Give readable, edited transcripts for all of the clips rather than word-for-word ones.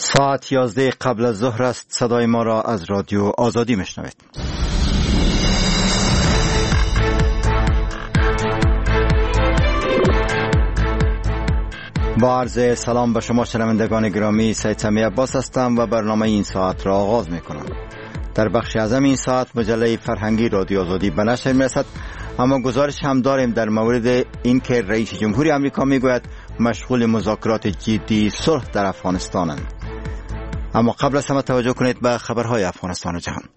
ساعت 11 قبل از ظهر است. صدای ما را از رادیو آزادی میشنوید. با عرض سلام به شما شنوندگان گرامی، سید سمی عباس هستم و برنامه این ساعت را آغاز میکنم. در بخش اعظم این ساعت مجله فرهنگی رادیو آزادی به نشر میرسد، اما گزارش هم داریم در مورد اینکه رئیس جمهوری آمریکا میگوید مشغول مذاکرات جدی صلح در افغانستانند. اما قبل از همه توجه کنید به خبرهای افغانستان و جهان.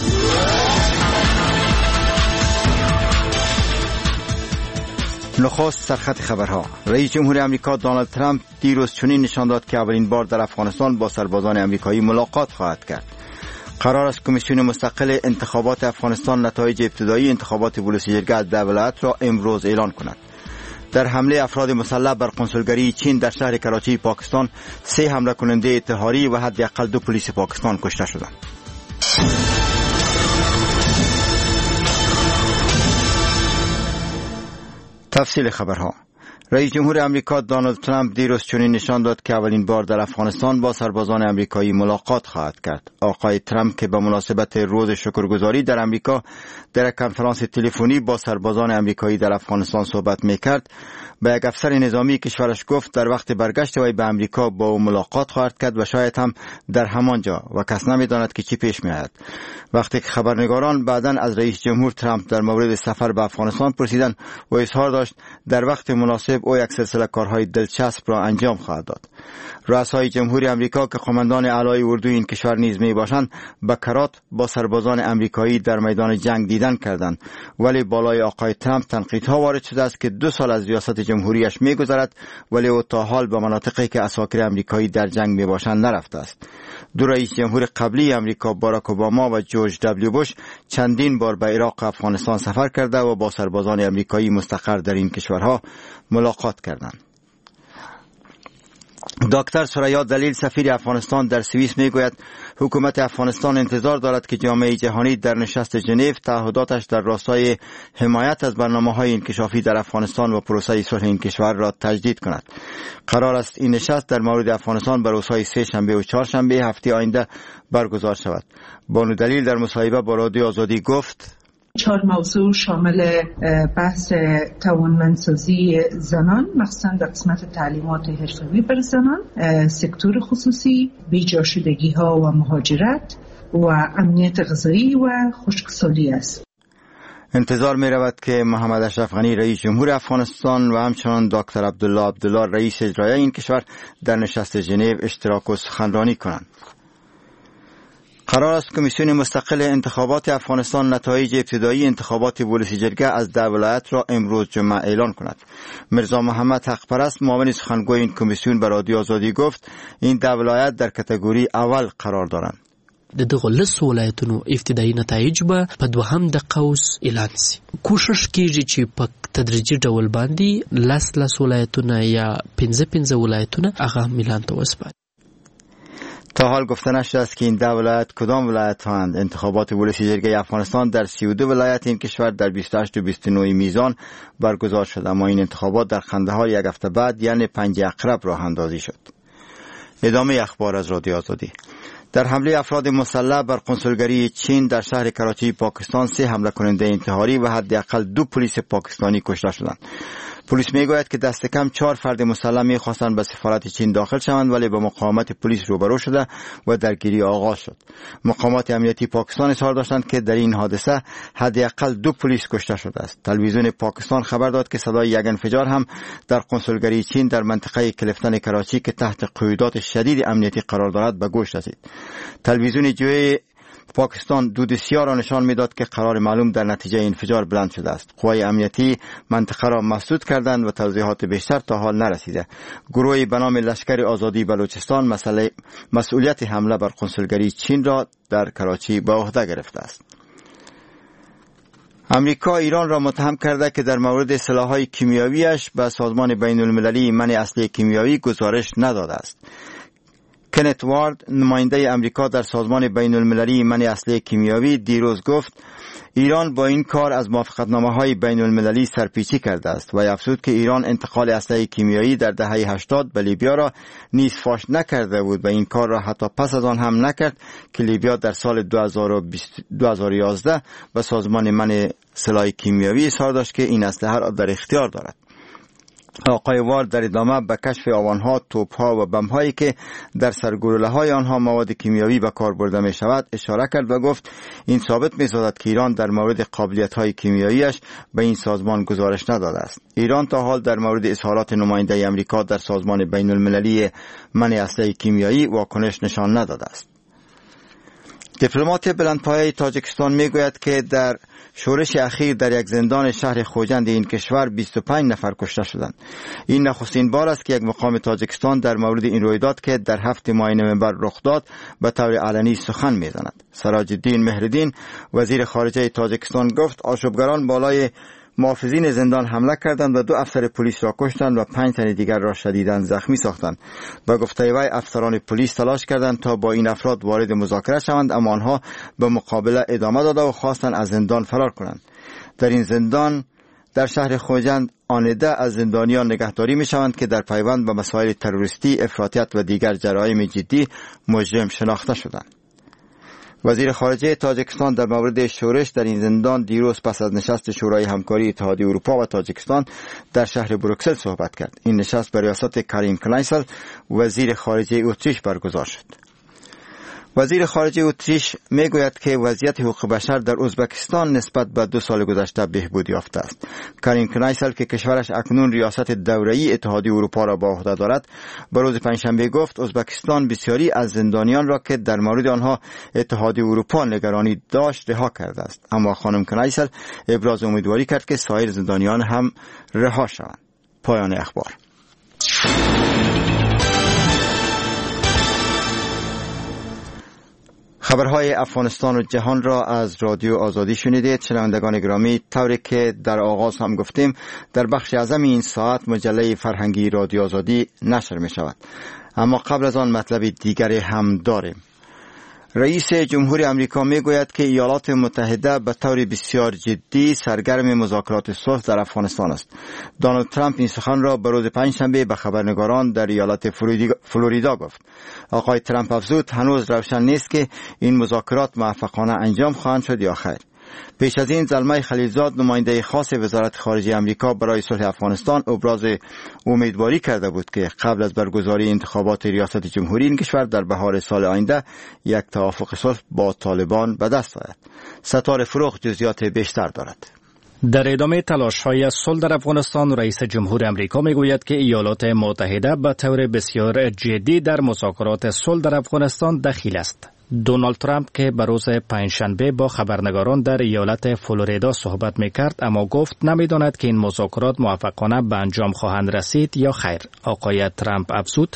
نخست سرخط خبرها. رئیس جمهوری آمریکا دونالد ترامپ دیروز چنین نشان داد که اولین بار در افغانستان با سربازان آمریکایی ملاقات خواهد کرد. قرار است کمیسیون مستقل انتخابات افغانستان نتایج ابتدایی انتخابات ولسی جرگه از 10 ولایت را امروز اعلان کند. در حمله افراد مسلح بر قنسولگری چین در شهر کراچی پاکستان 3 حمله کننده اتحادی و حداقل 2 پلیس پاکستان کشته شدند. تفصیل خبرها. رئیس جمهور آمریکا دونالد ترامپ دیروز چنین نشان داد که اولین بار در افغانستان با سربازان آمریکایی ملاقات خواهد کرد. آقای ترامپ که به مناسبت روز شکرگزاری در آمریکا در کنفرانس تلفنی با سربازان آمریکایی در افغانستان صحبت میکرد، به یک افسر نظامی کشورش گفت در وقت برگشت وی به آمریکا با او ملاقات خواهد کرد و شاید هم در همانجا و کس نمیداند که چی پیش میآید. وقتی که خبرنگاران بعداً از رئیس جمهور ترامپ در مورد سفر به افغانستان پرسیدند، و اظهار داشت در وقت مناسب او یک سلسله کارهای دلچسب را انجام خواهد داد. رؤسای جمهوری آمریکا که قماندان اعلای اردوی این کشور نیز میباشند، به کرات با سربازان آمریکایی در میدان جنگ دیدن کردند، ولی بالای آقای ترامپ تنقیدها وارد شده است که 2 سال از ریاست جمهوریش میگذرد ولی او تا حال به مناطقی که عساکر آمریکایی در جنگ میباشند نرفته است. 2 رئیس جمهور قبلی آمریکا باراک اوباما و جورج دبلیو بوش چندین بار به عراق و افغانستان سفر کرده و با سربازان آمریکایی مستقر در این کشورها ملاقات کردند. دکتر ثریا دلیل سفیر افغانستان در سوئیس میگوید حکومت افغانستان انتظار دارد که جامعه جهانی در نشست ژنو تعهداتش در راستای حمایت از برنامه‌های انکشافی در افغانستان و پروسه صلح این کشور را تجدید کند. قرار است این نشست در مورد افغانستان بر روزهای 3 شنبه و 4 شنبه هفته آینده برگزار شود. بانو دلیل در مصاحبه با رادیو آزادی گفت 4 موضوع شامل بحث توانمندسازی زنان، مخصوصا در قسمت تعلیمات حرفه‌ای بر زنان، سکتور خصوصی، بی‌جاشدگی‌ها و مهاجرت و امنیت غذایی و خشکسالی است. انتظار می رود که محمد اشرف غنی رئیس جمهور افغانستان و همچنان دکتر عبدالله رئیس اجرایی این کشور در نشست ژنو اشتراک و سخنرانی کنند. قرار است کمیسیون مستقل انتخابات افغانستان نتایج ابتدایی انتخابات ولسی جرگه از 10 ولایت را امروز جمعه اعلان کند. مرزا محمد حقپرست معاون سخنگوی این کمیسیون به رادیو آزادی گفت این 10 ولایت در کاتگوری اول قرار دارند. د دغه لس ولایتونو ابتدایي نتایج به په 2 د قوس اعلان شي. کوشش کیږي چې په تدریجي ډول باندې لس ولایتونه یا 15 ولایتونه هغه اعلان ته وسپاري. تا حال گفته نشده است که این 10 ولایت کدام ولایت هستند. انتخابات ولسی جرگه افغانستان در 32 ولایت این کشور در 28 و 29 میزان برگزار شد، اما این انتخابات در قندهار 1 هفته بعد یعنی 5 اقرب راه اندازی شد. ادامه اخبار از رادیو آزادی. در حمله افراد مسلح بر قنسولگری چین در شهر کراچی پاکستان 3 حمله کننده انتحاری و حداقل 2 پلیس پاکستانی کشته شدند. پلیس میگوید که دست کم 4 فرد مسلح میخواستند به سفارت چین داخل شوند ولی با مقاومت پلیس روبرو شده و درگیری آغاز شد. مقامات امنیتی پاکستان اظهار داشتند که در این حادثه حداقل 2 پلیس کشته شده است. تلویزیون پاکستان خبر داد که صدای یک انفجار هم در قنسولگری چین در منطقه کلفتن کراچی که تحت قیودات شدید امنیتی قرار دارد به گوش رسید. تلویزیون جوی پاکستان دود سیاه را نشان میداد که قرار معلوم در نتیجه انفجار بلند شده است. قوای امنیتی منطقه را مسدود کردند و توضیحات بیشتر تا حال نرسیده. گروهی به نام لشکر آزادی بلوچستان مسئولیت حمله بر قنسولگری چین را در کراچی به عهده گرفته است. امریکا ایران را متهم کرده که در مورد سلاح‌های کیمیایی‌اش به سازمان بین‌المللی منع اسلحه کیمیایی گزارش نداده است. کنت وارد نماینده امریکا در سازمان بین المللی منع اسلحه کیمیایی دیروز گفت ایران با این کار از موافقتنامه‌های بین المللی سرپیچی کرده است و افزود که ایران انتقال اسلحه کیمیایی در دهه 80 به لیبیا را نیز فاش نکرده بود و این کار را حتی پس از آن هم نکرد که لیبیا در سال 2011 به سازمان منع سلاح کیمیایی اصرار داشت که این اسلحه را در اختیار دارد. آقای وارد در ادامه به کشف آوانها، توپها و بمب‌هایی که در سرگلوله‌های آنها مواد کیمیایی به کار برده می شود اشاره کرد و گفت این ثابت می سازد که ایران در مورد قابلیت‌های کیمیاییش به این سازمان گزارش نداده است. ایران تا حال در مورد اظهارات نماینده آمریکا در سازمان بین المللی منع اسلحه کیمیایی واکنش نشان نداده است. دیپلمات بلندپایه تاجیکستان می گوید که در شورش اخیر در یک زندان شهر خوجند این کشور 25 نفر کشته شدند. این نخستین بار است که یک مقام تاجیکستان در مورد این رویداد که در 7 ماه نوامبر رخ داد به طور علنی سخن می‌زند. سراج الدین مهردین وزیر خارجه تاجیکستان گفت آشوبگران بالای محافظین زندان حمله کردند و 2 افسر پلیس را کشتند و 5 تن دیگر را شدیداً زخمی ساختند. با گفته وی افسران پلیس تلاش کردند تا با این افراد وارد مذاکره شوند، اما آنها به مقابله ادامه داده و خواستند از زندان فرار کنند. در این زندان در شهر خوجند آنده از زندانیان نگهداری می شوند که در پیوند به مسائل تروریستی، افراطیت و دیگر جرایم جدی مجرم شناخته شدند. وزیر خارجه تاجیکستان در مورد شورش در این زندان دیروز پس از نشست شورای همکاری اتحادیه اروپا و تاجیکستان در شهر بروکسل صحبت کرد. این نشست به ریاست کریم کلایسل وزیر خارجه اتریش برگزار شد. وزیر خارجه اتریش میگوید که وضعیت حقوق بشر در ازبکستان نسبت به 2 سال گذشته بهبود یافته است. کریم کلایسل که کشورش اکنون ریاست دوره‌ای اتحادیه اروپا را به عهده دارد، به روز پنجشنبه گفت ازبکستان بسیاری از زندانیان را که در مورد آنها اتحادیه اروپا نگرانی داشت رها کرده است. اما خانم کلایسل ابراز امیدواری کرد که سایر زندانیان هم رها شوند. پایان اخبار. خبرهای افغانستان و جهان را از رادیو آزادی شنیدید. شنوندگان گرامی، طوری که در آغاز هم گفتیم در بخش اعظم این ساعت مجله فرهنگی رادیو آزادی نشر می شود، اما قبل از آن مطلب دیگری هم داریم. رئیس جمهور آمریکا می گوید که ایالات متحده به طور بسیار جدی سرگرم مذاکرات صلح در افغانستان است. دونالد ترامپ این سخن را به روز پنجشنبه به خبرنگاران در ایالت فلوریدا گفت. آقای ترامپ افزود هنوز روشن نیست که این مذاکرات موفقانه انجام خواهند شد یا خیر. پیش از این زلمه خلیلزاد نماینده خاص وزارت خارجه آمریکا برای صلح افغانستان ابراز امیدواری کرده بود که قبل از برگزاری انتخابات ریاست جمهوری این کشور در بهار سال آینده یک توافق صلح با طالبان به دست آید. ستاره فروغ جزئیات بیشتر دارد. در ادامه تلاش‌های صلح در افغانستان، رئیس جمهور آمریکا میگوید که ایالات متحده به طور بسیار جدی در مذاکرات صلح در افغانستان دخیل است. دونالد ترامپ که به روز پنجشنبه با خبرنگاران در ایالت فلوریدا صحبت میکرد، اما گفت نمیداند که این مذاکرات موفقانه به انجام خواهند رسید یا خیر. آقای ترامپ افزود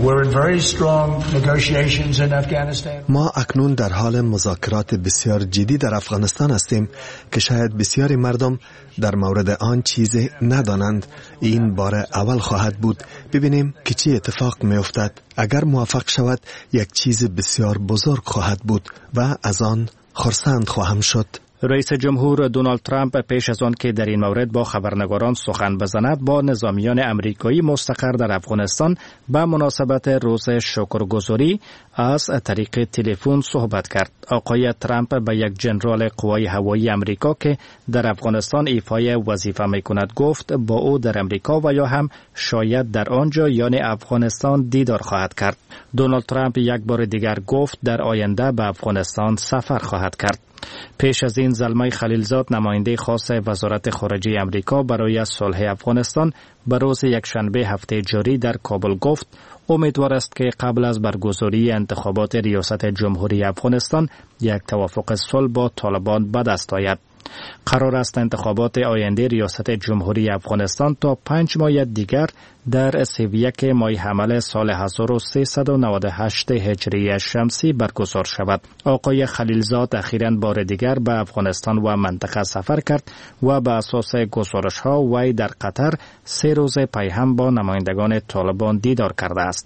ما اکنون در حال مذاکرات بسیار جدی در افغانستان هستیم که شاید بسیاری مردم در مورد آن چیزی ندانند. این بار اول خواهد بود ببینیم که چی اتفاق می افتد. اگر موفق شود یک چیز بسیار بزرگ خواهد بود و از آن خرسند خواهم شد. رئیس جمهور دونالد ترامپ پیش از آن که در این مورد با خبرنگاران سخن بزند با نظامیان امریکایی مستقر در افغانستان به مناسبت روز شکرگزاری از طریق تلفن صحبت کرد. آقای ترامپ به یک جنرال قوای هوایی امریکا که در افغانستان ایفای وظیفه میکند گفت با او در امریکا و یا هم شاید در آنجا یعنی افغانستان دیدار خواهد کرد. دونالد ترامپ یک بار دیگر گفت در آینده به افغانستان سفر خواهد کرد. پیش از این زلمه خلیلزاد نماینده خاص وزارت خارجه امریکا برای صلح افغانستان به روز یکشنبه هفته جاری در کابل گفت امیدوار است که قبل از برگزاری انتخابات ریاست جمهوری افغانستان یک توافق صلح با طالبان به دست آید. قرار است انتخابات آینده ریاست جمهوری افغانستان تا 5 ماه دیگر در 31 ماه حمل سال 1398 هجری شمسی برگزار شود. آقای خلیلزاد اخیراً بار دیگر به افغانستان و منطقه سفر کرد و به اساس گزارش‌ها وی در قطر 3 روز پی هم با نمایندگان طالبان دیدار کرده است.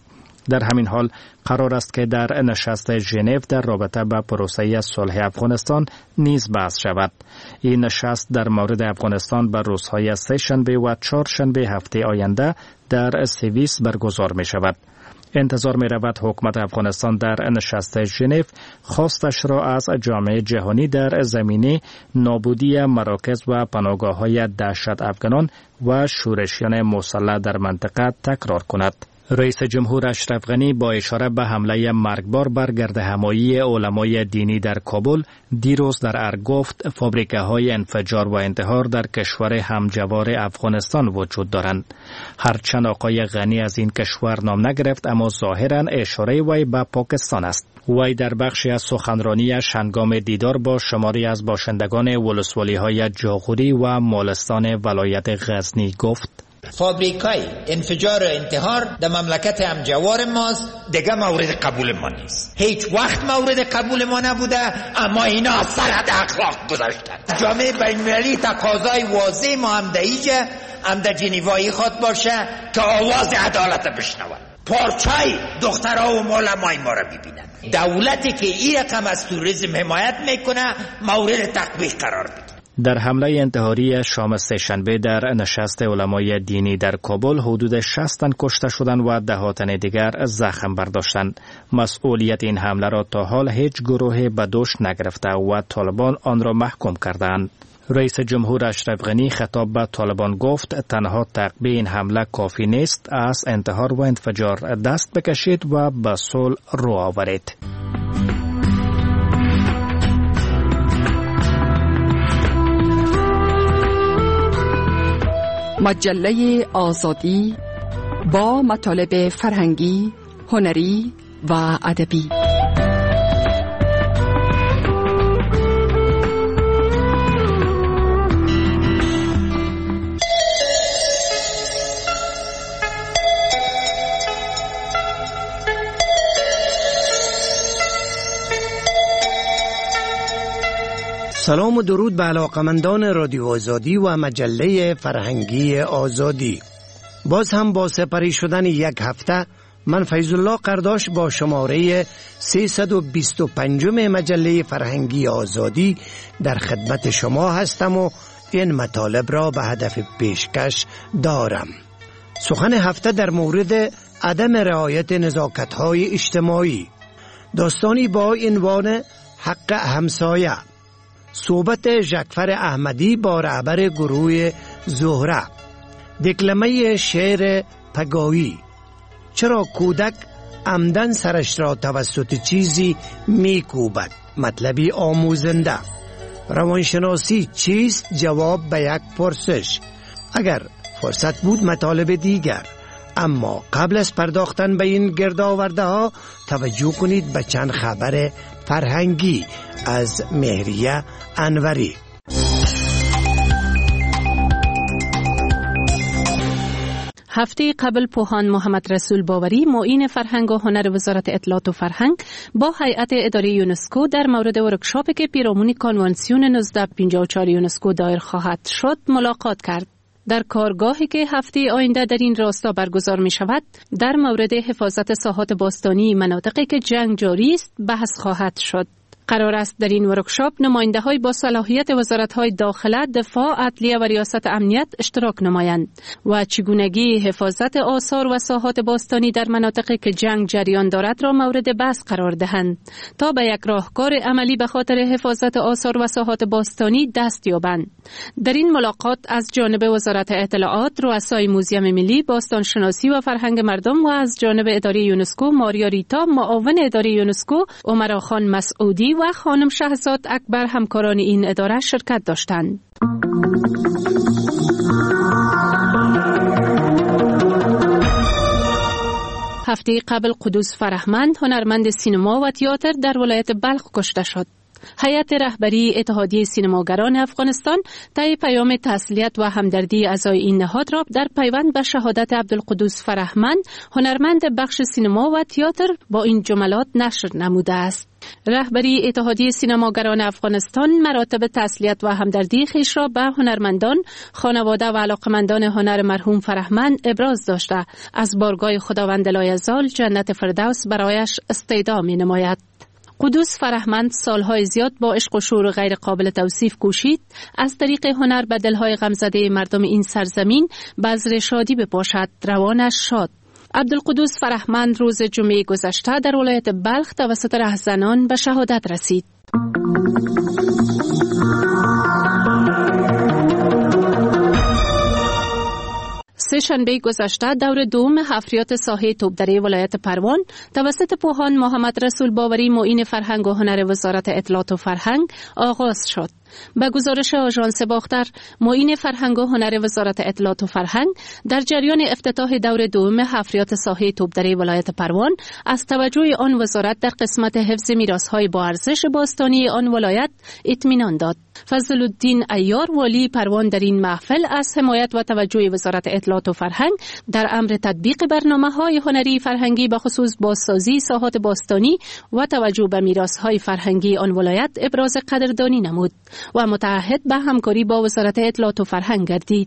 در همین حال قرار است که در نشست ژنو در رابطه با پروسه صلح افغانستان نیز بحث شود. این نشست در مورد افغانستان بر روزهای سه شنبه و چهار شنبه هفته آینده در سوئیس برگزار می شود. انتظار می رود حکومت افغانستان در نشست ژنو خواستش را از جامعه جهانی در زمینه نابودی مراکز و پناهگاه‌های دهشت افغانان و شورشیان مسلح در منطقه تکرار کند. رئیس جمهور اشرف غنی با اشاره به حمله مرگبار بر گردهمایی علمای دینی در کابل دیروز در ارگ گفت فابریکه‌های انفجار و انتحار در کشور همجوار افغانستان وجود دارند. هرچند آقای غنی از این کشور نام نگرفت، اما ظاهراً اشاره وی به پاکستان است. وی در بخشی از سخنرانیش هنگام دیدار با شماری از باشندگان ولسوالی‌های جاغوری و مالستان ولایت غزنی گفت: فابریکای انفجار و انتحار در مملکت همجوار ماست، دیگه مورد قبول ما نیست. هیچ وقت مورد قبول ما نبوده، اما اینا از سر حد اخلاق گذاشتن. جامعه بین‌المللی تقاضای واضح ما هم در ایجا هم در جنیوایی خواد باشه که آواز عدالت بشنون. پارچای دخترها و معلمای ما را ببینن. دولتی که این رقم از توریسم حمایت میکنه مورد تطبیق قرار بده. در حمله انتحاری شام سه‌شنبه در نشست علمای دینی در کابل حدود 60 تن کشته شدند و ده تن دیگر زخم برداشتند. مسئولیت این حمله را تا حال هیچ گروه به دوش نگرفته و طالبان آن را محکوم کردند. رئیس جمهور اشرف غنی خطاب به طالبان گفت تنها تعقیب این حمله کافی نیست، از انتحار و انفجار دست بکشید و به صلح رو آورید. مجله آزادی با مطالب فرهنگی، هنری و ادبی. سلام و درود به علاقمندان رادیو آزادی و مجله فرهنگی آزادی. باز هم با سپری شدن یک هفته من فیض الله قرداش با شماره 325 مجله فرهنگی آزادی در خدمت شما هستم و این مطالب را به هدف پیشکش دارم. سخن هفته در مورد عدم رعایت نزاکت‌های اجتماعی، داستانی با عنوان حق همسایه، صحبت ژکفر احمدی با رهبر گروه زهره، دکلمه شعر پگاهی، چرا کودک عمدن سرش را توسط چیزی میکوبد، مطلبی آموزنده، روانشناسی چیست، جواب به یک پرسش. اگر فرصت بود مطالب دیگر، اما قبل از پرداختن به این گردآورده ها توجه کنید به چند خبر فرهنگی از مهریه انوری. هفته قبل پوهان محمد رسول باوری معین فرهنگ و هنر وزارت اطلاعات و فرهنگ با هیئت اداره یونسکو در مورد ورکشاپی که پیرامون کنوانسیون 1954 یونسکو دایر خواهد شد ملاقات کرد. در کارگاهی که هفته آینده در این راستا برگزار می شود در مورد حفاظت ساحات باستانی مناطقی که جنگ جاری است بحث خواهد شد. قرار است در این ورکشاپ نماینده‌های با صلاحیت وزارت‌های داخله، دفاع، عدلیه و ریاست امنیت اشتراک نمایند و چگونگی حفاظت آثار و ساحات باستانی در مناطقی که جنگ جریان دارد را مورد بحث قرار دهند تا به یک راهکار عملی به خاطر حفاظت آثار و ساحات باستانی دست یابند. در این ملاقات از جانب وزارت اطلاعات، رؤسای موزیم ملی باستانشناسی و فرهنگ مردم و از جانب اداره یونسکو ماریا ریتا، معاون اداره یونسکو عمرا خان مسعودی و خانم شهزاد اکبر همکاران این اداره شرکت داشتند. هفته قبل قدوس فرهمند، هنرمند سینما و تئاتر در ولایت بلخ کشته شد. هیئت رهبری اتحادیه سینماگران افغانستان طی پیام تسلیت و همدردی اعضای این نهاد را در پیوند به شهادت عبدالقدوس فرهمند، هنرمند بخش سینما و تئاتر با این جملات نشر نموده است: رهبری اتحادیه سینماگران افغانستان مراتب تسلیت و همدردی خویش را به هنرمندان، خانواده و علاقمندان هنر مرحوم فرهمند ابراز داشته از بارگاه خداوند لایزال جنت فردوس برایش استیدا می نماید. قدوس فرهمند سالهای زیاد با عشق و شور غیر قابل توصیف کوشید از طریق هنر به دلهای غمزده مردم این سرزمین بذر شادی بپاشد. روانش شاد. عبدالقدوس فرهمند روز جمعه گذشته در ولایت بلخ توسط رهزنان به شهادت رسید. سه‌شنبه گذشته دور دوم حفریات ساحه توپدره ولایت پروان توسط پوهان محمد رسول باوری معین فرهنگ و هنر وزارت اطلاعات و فرهنگ آغاز شد. به گزارش آژانس باختر، معین فرهنگ و هنر وزارت اطلاعات و فرهنگ در جریان افتتاح دور دوم حفریات ساحه توپدره ولایت پروان از توجه آن وزارت در قسمت حفظ میراث‌های با ارزش باستانی آن ولایت اطمینان داد. فضل الدین عیار والی پروان در این محفل از حمایت و توجه وزارت اطلاعات و فرهنگ در امر تطبیق برنامه‌های هنری فرهنگی به خصوص بازسازی ساحات باستانی و توجه به میراث‌های فرهنگی آن ولایت ابراز قدردانی نمود و متعهد به همکاری با وزارت اطلاعات و فرهنگ گردید.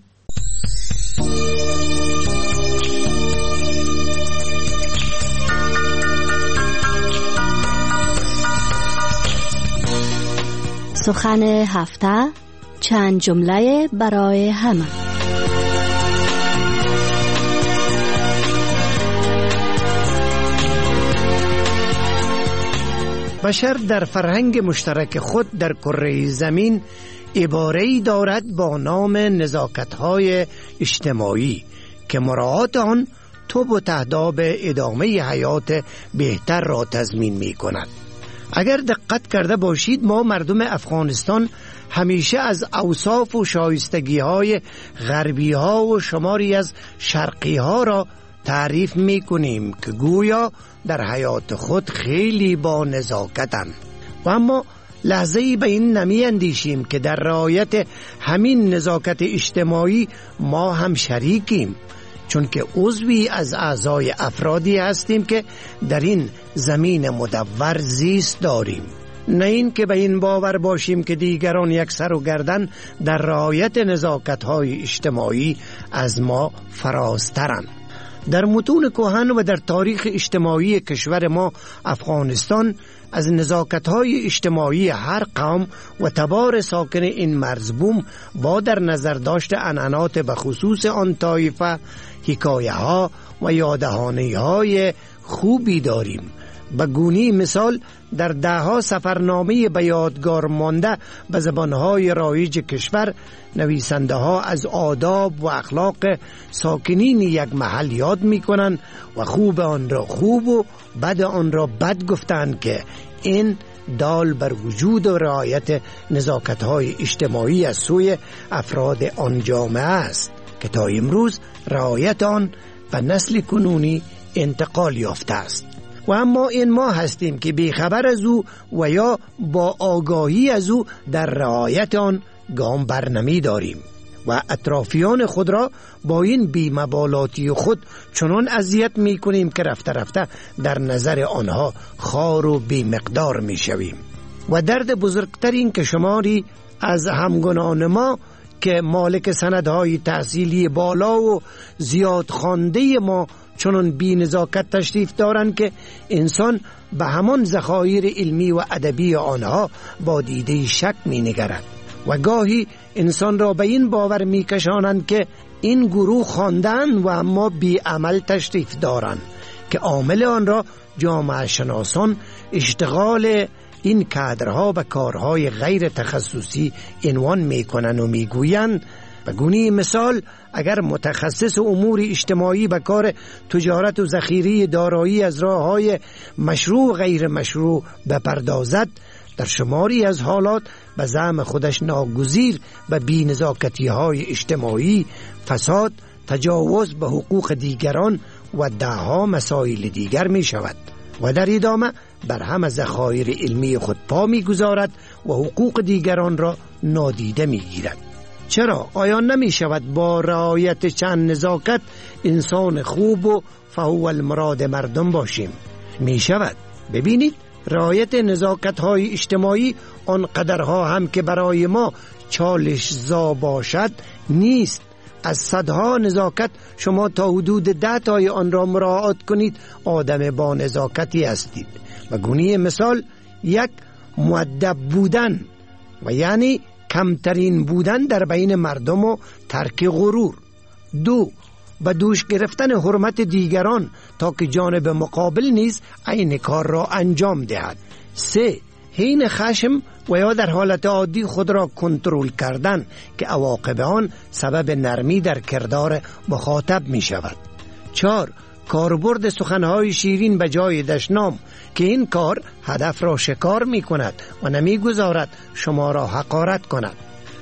سخن هفته، چند جمله برای همه. بشر در فرهنگ مشترک خود در کره زمین عباره‌ای دارد با نام نزاکت‌های اجتماعی که مراعات آن توب و تهداب ادامه حیات بهتر را تضمین می‌کند. اگر دقت کرده باشید ما مردم افغانستان همیشه از اوصاف و شایستگی‌های غربی‌ها و شماری از شرقی‌ها را تعریف می‌کنیم که گویا در حیات خود خیلی با نزاکتند و اما لحظه‌ای به این نمی اندیشیم که در رعایت همین نزاکت اجتماعی ما هم شریکیم، چون که عضوی از اعضای افرادی هستیم که در این زمین مدور زیست داریم. نه این که به این باور باشیم که دیگران یک سر و گردن در رعایت نزاکت‌های اجتماعی از ما فرازترند. در متون کهن و در تاریخ اجتماعی کشور ما افغانستان از نزاکت‌های اجتماعی هر قوم و تبار ساکن این مرزبوم با در نظر داشت عنعنات به خصوص آن طایفه حکایه‌ها و یادهانی‌های خوبی داریم. به گونی مثال در دهها سفرنامه به یادگار مانده به زبانهای رایج کشور نویسنده ها از آداب و اخلاق ساکنین یک محل یاد می کنند و خوب آن را خوب و بد آن را بد گفتند که این دال بر وجود و رعایت نزاکت‌های اجتماعی از سوی افراد آن جامعه است که تا امروز رعایت آن و نسل کنونی انتقال یافته است. و اما این ما هستیم که بیخبر از او و یا با آگاهی از او در رعایت آن گام بر نمی داریم و اطرافیان خود را با این بی‌مبالاتی خود چنان اذیت می کنیم که رفته رفته در نظر آنها خوار و بی‌مقدار می شویم. و درد بزرگتر این که شماری از همگنان ما که مالک سندهای تحصیلی بالا و زیاد خوانده ما چنان بی نزاکت تشریف دارند که انسان به همان ذخایر علمی و ادبی آنها با دیده شک می نگرد و گاهی انسان را به این باور می کشانند که این گروه خواندن و اما بی عمل تشریف دارند که عامل آن را جامعه شناسان اشتغال این کادرها به کارهای غیر تخصصی عنوان می کنند و می گویند. به گونه مثال اگر متخصص امور اجتماعی به کار تجارت و ذخیره دارایی از راه‌های مشروع و غیر مشروع بپردازد، در شماری از حالات به زعم خودش ناگزیر به بی‌نزاکتی‌های اجتماعی، فساد، تجاوز به حقوق دیگران و ده‌ها مسائل دیگر می شود و در ادامه بر همه ذخایر علمی خود پا می گذارد و حقوق دیگران را نادیده می گیرد. چرا؟ آیا نمی شود با رعایت چند نزاکت انسان خوب و فهو المراد مردم باشیم؟ می شود. ببینید رعایت نزاکت‌های اجتماعی آنقدرها هم که برای ما چالش زا باشد نیست. از صدها نزاکت شما تا حدود 10 تای آن را مراعات کنید آدم با نزاکتی هستید. و گونه مثال، 1 مؤدب بودن و یعنی کمترین بودن در بین مردم و ترک غرور. 2 به دوش گرفتن حرمت دیگران تا که جانب مقابل نیز عین کار را انجام دهد. 3 حین خشم و یا در حالت عادی خود را کنترل کردن که عواقب آن سبب نرمی در کردار مخاطب می شود. 4 کاربرد سخنهای شیرین به جای دشنام که این کار هدف را شکار می کند و نمی گذارد شما را حقارت کند.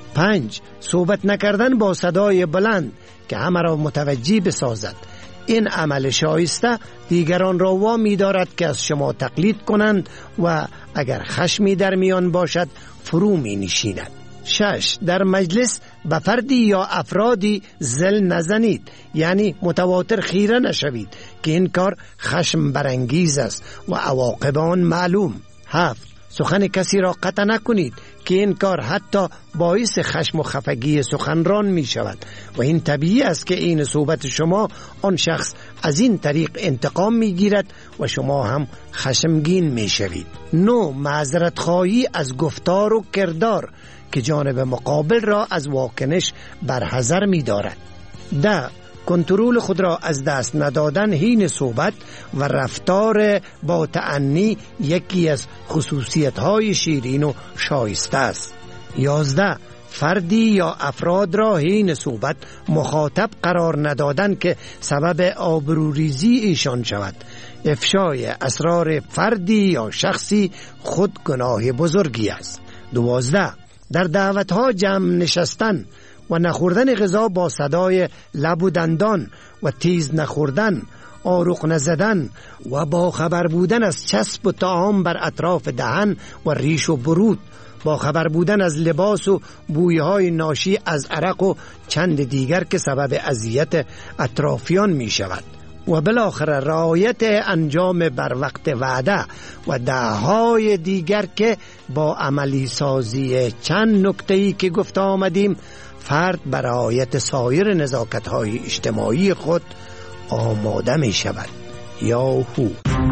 5 صحبت نکردن با صدای بلند که همه را متوجه بسازد. این عمل شایسته دیگران را وامی دارد که از شما تقلید کنند و اگر خشمی در میان باشد فرو می نشیند. 6 در مجلس به فردی یا افرادی زل نزنید، یعنی متواتر خیره نشوید که این کار خشم برانگیز است و عواقب آن معلوم. 7 سخن کسی را قطع نکنید که این کار حتی باعث خشم و خفگی سخنران می شود و این طبیعی است که این صحبت شما آن شخص از این طریق انتقام می گیرد و شما هم خشمگین می شوید. 9 معذرت خواهی از گفتار و کردار که جانب مقابل را از واکنش برحذر می دارد. 10 کنترل خود را از دست ندادن حین صحبت و رفتار با تأنی یکی از خصوصیت‌های شیرین و شایسته است. 11 فردی یا افراد را حین صحبت مخاطب قرار ندادن که سبب آبروریزی ایشان شود. افشای اسرار فردی یا شخصی خود گناه بزرگی است. 12 در دعوت‌ها جمع نشستن و نخوردن غذا با صدای لب و دندان و تیز نخوردن، آروغ نزدن و با خبر بودن از چسب و طعام بر اطراف دهن و ریش و برود، با خبر بودن از لباس و بویهای ناشی از عرق و چند دیگر که سبب اذیت اطرافیان می شود. و بالاخره رعایت انجام بر وقت وعده و دههای دیگر که با عملی سازی چند نکته‌ای که گفته آمدیم فرد بر رعایت سایر نزاکت‌های اجتماعی خود آماده می شود. یاهو.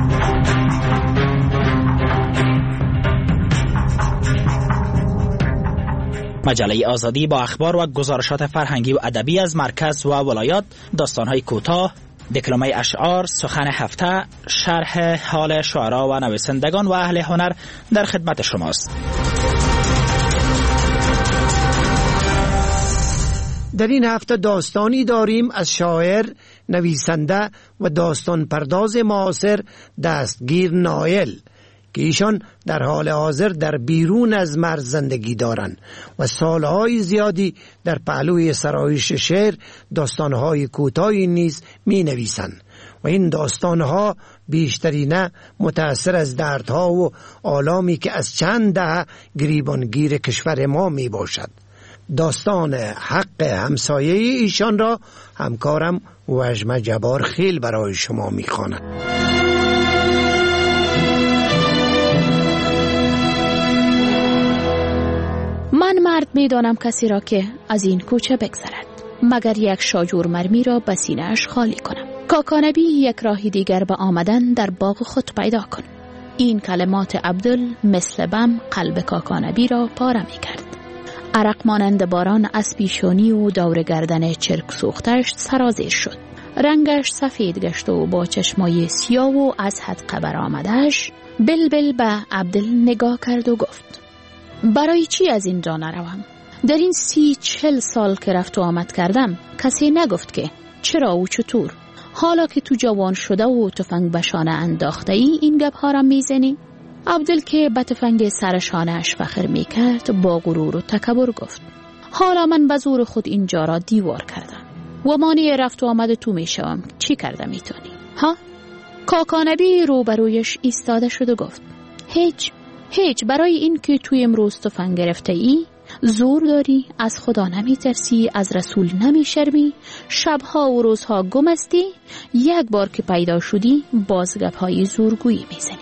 مجله آزادی با اخبار و گزارشات فرهنگی و ادبی از مرکز و ولایات، داستان‌های کوتاه، دکلمه اشعار، سخن هفته، شرح حال شعرا و نویسندگان و اهل هنر در خدمت شماست. در این هفته داستانی داریم از شاعر، نویسنده و داستان پرداز معاصر دستگیر نایل که ایشان در حال حاضر در بیرون از مرز زندگی دارند و سالهای زیادی در پهلوی سرایش شعر داستانهای کوتاهی نیز می نویسند و این داستانها بیشترینه متأثر از دردها و آلامی که از چند دهه گریبانگیر کشور ما می باشد. داستان حق همسایه ایشان را همکارم وجمه جبار خیل برای شما می خواند. من مرد می دانم کسی را که از این کوچه بگذرد مگر یک شاجور مرمی را به سینه‌اش خالی کنم. کاکانبی یک راهی دیگر به آمدن در باغ خود پیدا کن. این کلمات عبدل مثل بم قلب کاکانبی را پاره می کرد. عرق مانند باران از پیشانی و دور گردن چرک سوختش سرازیر شد. رنگش سفید گشت و با چشمای سیاه و از حد قبر آمدش بلبل به عبدل نگاه کرد و گفت: برای چی از اینجا نروم؟ در این 30-40 سال که رفت و آمد کردم کسی نگفت که چرا و چطور. حالا که تو جوان شده و تفنگ به شانه انداخته ای این گپ‌ها را میزنی؟ عبدل که به تفنگ سر شانه‌اش فخر میکرد با غرور و تکبر گفت: حالا من به زور خود اینجا را دیوار کردم و مانع رفت و آمد تو میشوم، چی کرده میتونی؟ ها؟ کاکانبی روبرویش ایستاده شد و گفت: هیچ برای این که توی امروز تفنگ گرفته ای، زور داری، از خدا نمی ترسی، از رسول نمی شرمی، شبها و روزها گم استی، یک بار که پیدا شدی باز گپ‌های زورگویی میزنی.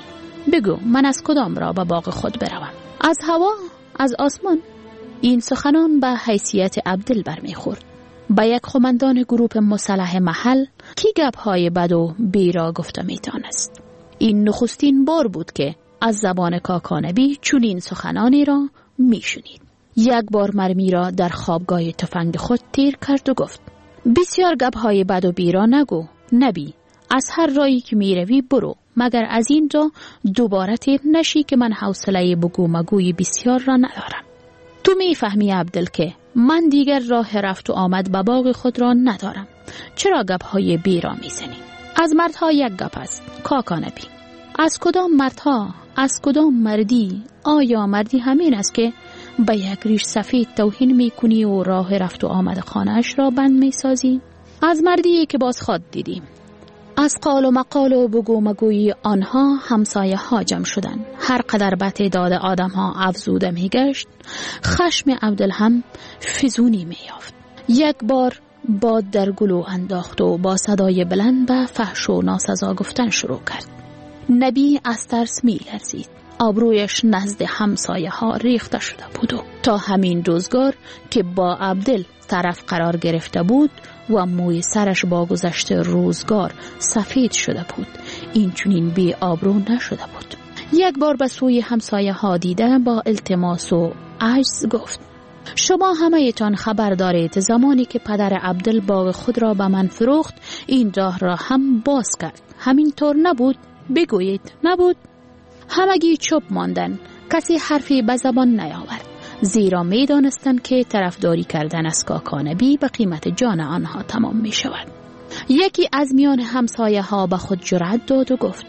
بگو من از کدام را به باغ خود بروم؟ از هوا؟ از آسمان؟ این سخنان به حیثیت عبدل برمیخورد. به یک قماندان گروه مسلح محل کی گپ‌های بد و بیرا گفته میتانست. این نخستین بار بود که از زبان کاکانبی چنین سخنانی را میشنید. یک بار مرمی را در خوابگاه تفنگ خود تیر کرد و گفت: بسیار گپ‌های بد و بیرا نگو نبی، از هر راهی که میروی برو، مگر از این جا دوباره تیر نشی که من حوصله بگو مگوی بسیار را ندارم. تو میفهمی عبدل که من دیگر راه رفت و آمد به باغ خود را ندارم. چرا گپ‌های بیرا میزنی؟ از مردها یک گپ است کاکانبی. از کدام مردها؟ از کدام مردی؟ آیا مردی همین است که به یک ریش سفید توهین میکنی و راه رفت و آمد خانه‌اش را بند میسازی؟ از مردی که باز خود دیدیم. از قال و مقال و بگو مگوی آنها همسایه ها جمع شدند. هر قدر به تعداد آدم ها افزوده می گشت، خشم عبدل هم فزونی می یافت. یک بار باد در گلو انداخت و با صدای بلند به فحش و ناسزا گفتن شروع کرد. نبی از ترس می لرزید. آبرویش نزد همسایه ها ریخته شده بود و تا همین روزگار که با عبدل طرف قرار گرفته بود و موی سرش با گذشت روزگار سفید شده بود، این چنین بی آبرو نشده بود. یک بار به سوی همسایه ها دیده با التماس و عجز گفت: شما همه تان خبر دارید زمانی که پدر عبدل باغ خود را به من فروخت این راه را هم باز کرد. همین طور نبود؟ بگویید نبود؟ همگی چوب ماندن، کسی حرفی به زبان نیاورد، زیرا می دانستند که طرفداری کردن از کاکانبی به قیمت جان آنها تمام می شود. یکی از میان همسایه ها به خود جرأت داد و گفت: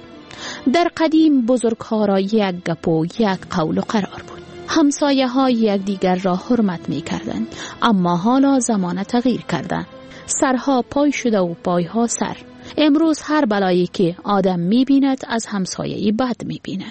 در قدیم بزرگ‌ها را یک گپ و یک قول و قرار بود. همسایه ها یک دیگر را حرمت می کردند، اما حالا زمان تغییر کرده. سرها پای شده و پایها سر. امروز هر بلایی که آدم می بیند از همسایه‌ای بد می بیند.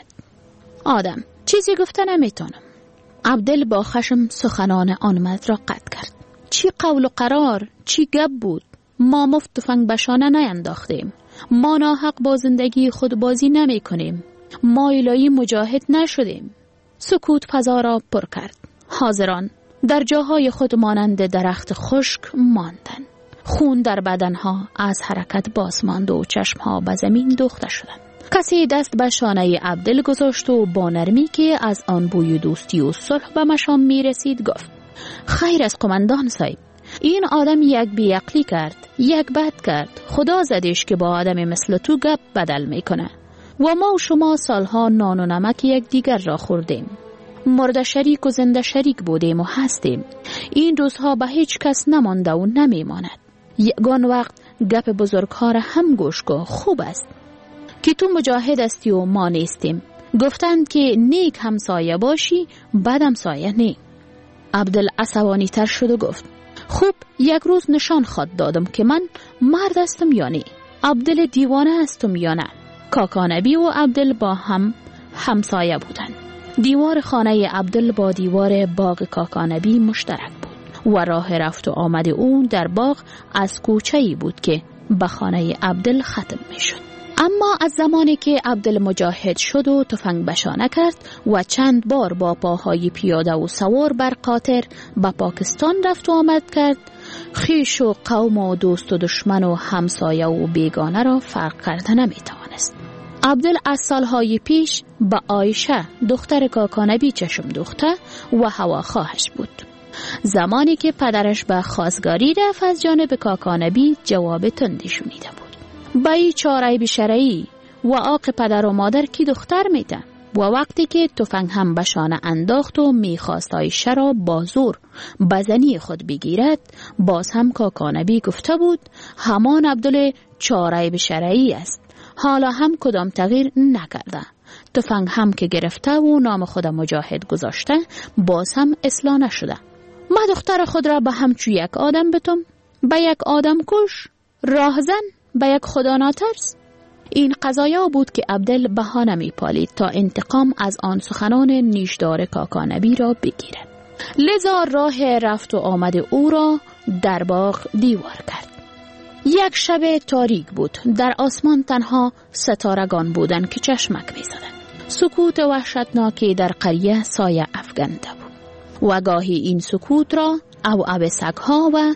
آدم چیزی گفته نمیتونم. عبدل با خشم سخنان آن مرد را قطع کرد. چی قول و قرار، چی گپ بود؟ ما مفت تفنگ بشانه نینداختیم. ما ناحق با زندگی خود بازی نمی کنیم. ما الهی مجاهد نشدیم. سکوت فضا را پر کرد. حاضران در جاهای خود مانند درخت خشک ماندن. خون در بدنها از حرکت باز ماند و چشمها به زمین دوخته شدند. کسی دست به شانه عبدل گذاشت و با نرمی که از آن بوی دوستی و صلح به مشام می رسید گفت: خیر از قماندان صاحب، این آدم یک بیعقلی کرد، یک بد کرد. خدا زدش که با آدم مثل تو گپ بدل می کنه. و ما و شما سالها نان و نمک یک دیگر را خوردیم. مرده شریک و زنده شریک بودیم و هستیم. این روزها به هیچ کس نمانده و نمی ماند. یگان وقت گپ بزرگها را هم گوش کن. خوب است که تو مجاهد استی و ما نیستیم. گفتند که نیک همسایه باشی بد همسایه نی. عبدل عصبانی تر شد و گفت: خوب یک روز نشان خود دادم که من مرد هستم یا نه. عبدل دیوانه هستم یا نه. کاکانبی و عبدل با هم همسایه بودند. دیوار خانه عبدل با دیوار باغ کاکانبی مشترک بود و راه رفت و آمد اون در باغ از کوچه‌ای بود که به خانه عبدل ختم می شد. اما از زمانی که عبدل مجاهد شد و تفنگ بشانه کرد و چند بار با پاهای پیاده و سوار بر قاطر به پاکستان رفت و آمد کرد، خویش و قوم و دوست و دشمن و همسایه و بیگانه را فرق کرده نمی توانست. عبدل از سالهای پیش به عایشه دختر کاکانبی چشم دوخته و هواخواهش بود. زمانی که پدرش به خواستگاری رفت از جانب کاکانبی جواب تندی شنیده بود. بایی چاره بشرعی و آق پدر و مادر کی دختر میده و وقتی که تفنگ هم بشانه انداخت و میخواست عایشه را با زور بزنی خود بگیرد، باز هم کاکانبی گفته بود همان عبدل چاره بشرعی است. حالا هم کدام تغییر نکرده. تفنگ هم که گرفته و نام خود مجاهد گذاشته، باز هم اصلاح نشده. ما دختر خود را به همچو یک آدم بتم، به یک آدم کش، راهزن، به یک خدا ناترس. این قضایا بود که عبدل بهانه می پالید تا انتقام از آن سخنان نیشدار کاکانبی را بگیرد. لذا راه رفت و آمد او را در باغ دیوار کرد. یک شب تاریک بود. در آسمان تنها ستارگان بودند که چشمک می زدند. سکوت وحشتناکی در قریه سایه افکنده بود و گاهی این سکوت را او سگ‌ها و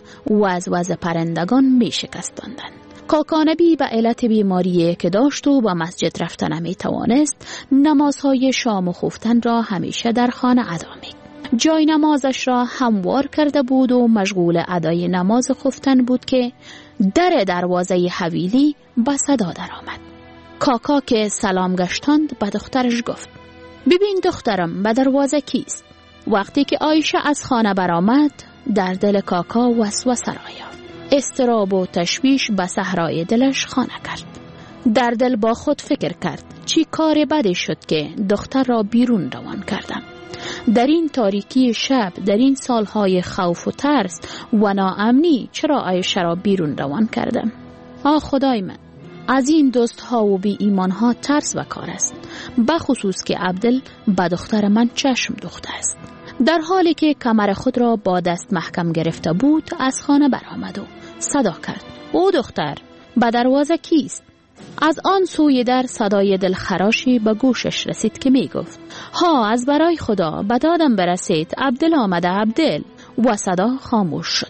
وز پرندگان می شکستاندند. کاکا نبی به علت بیماری که داشت و به مسجد رفتن نمی توانست، نمازهای شام و خفتن را همیشه در خانه ادا می. جای نمازش را هموار کرده بود و مشغول ادای نماز خفتن بود که در دروازه حویلی به صدا در آمد. کاکا که سلام گشتاند به دخترش گفت: ببین دخترم، به دروازه کیست؟ وقتی که عایشه از خانه برآمد، در دل کاکا وسوسه را یافت. اضطراب و تشویش به صحرای دلش خانه کرد. در دل با خود فکر کرد چی کار بدی شد که دختر را بیرون روان کردم. در این تاریکی شب، در این سالهای خوف و ترس و ناامنی، چرا عایشه را بیرون روان کردم؟ خدای من، از این دوستها و بی ایمانها ترس و کار است، بخصوص که عبدل به دختر من چشم دوخته است. در حالی که کمر خود را با دست محکم گرفته بود، از خانه برآمد و صدا کرد: او دختر، به دروازه کیست؟ از آن سوی در صدای دلخراشی به گوشش رسید که می گفت: از برای خدا به دادم برسید، عبدل آمده، عبدل. و صدا خاموش شد.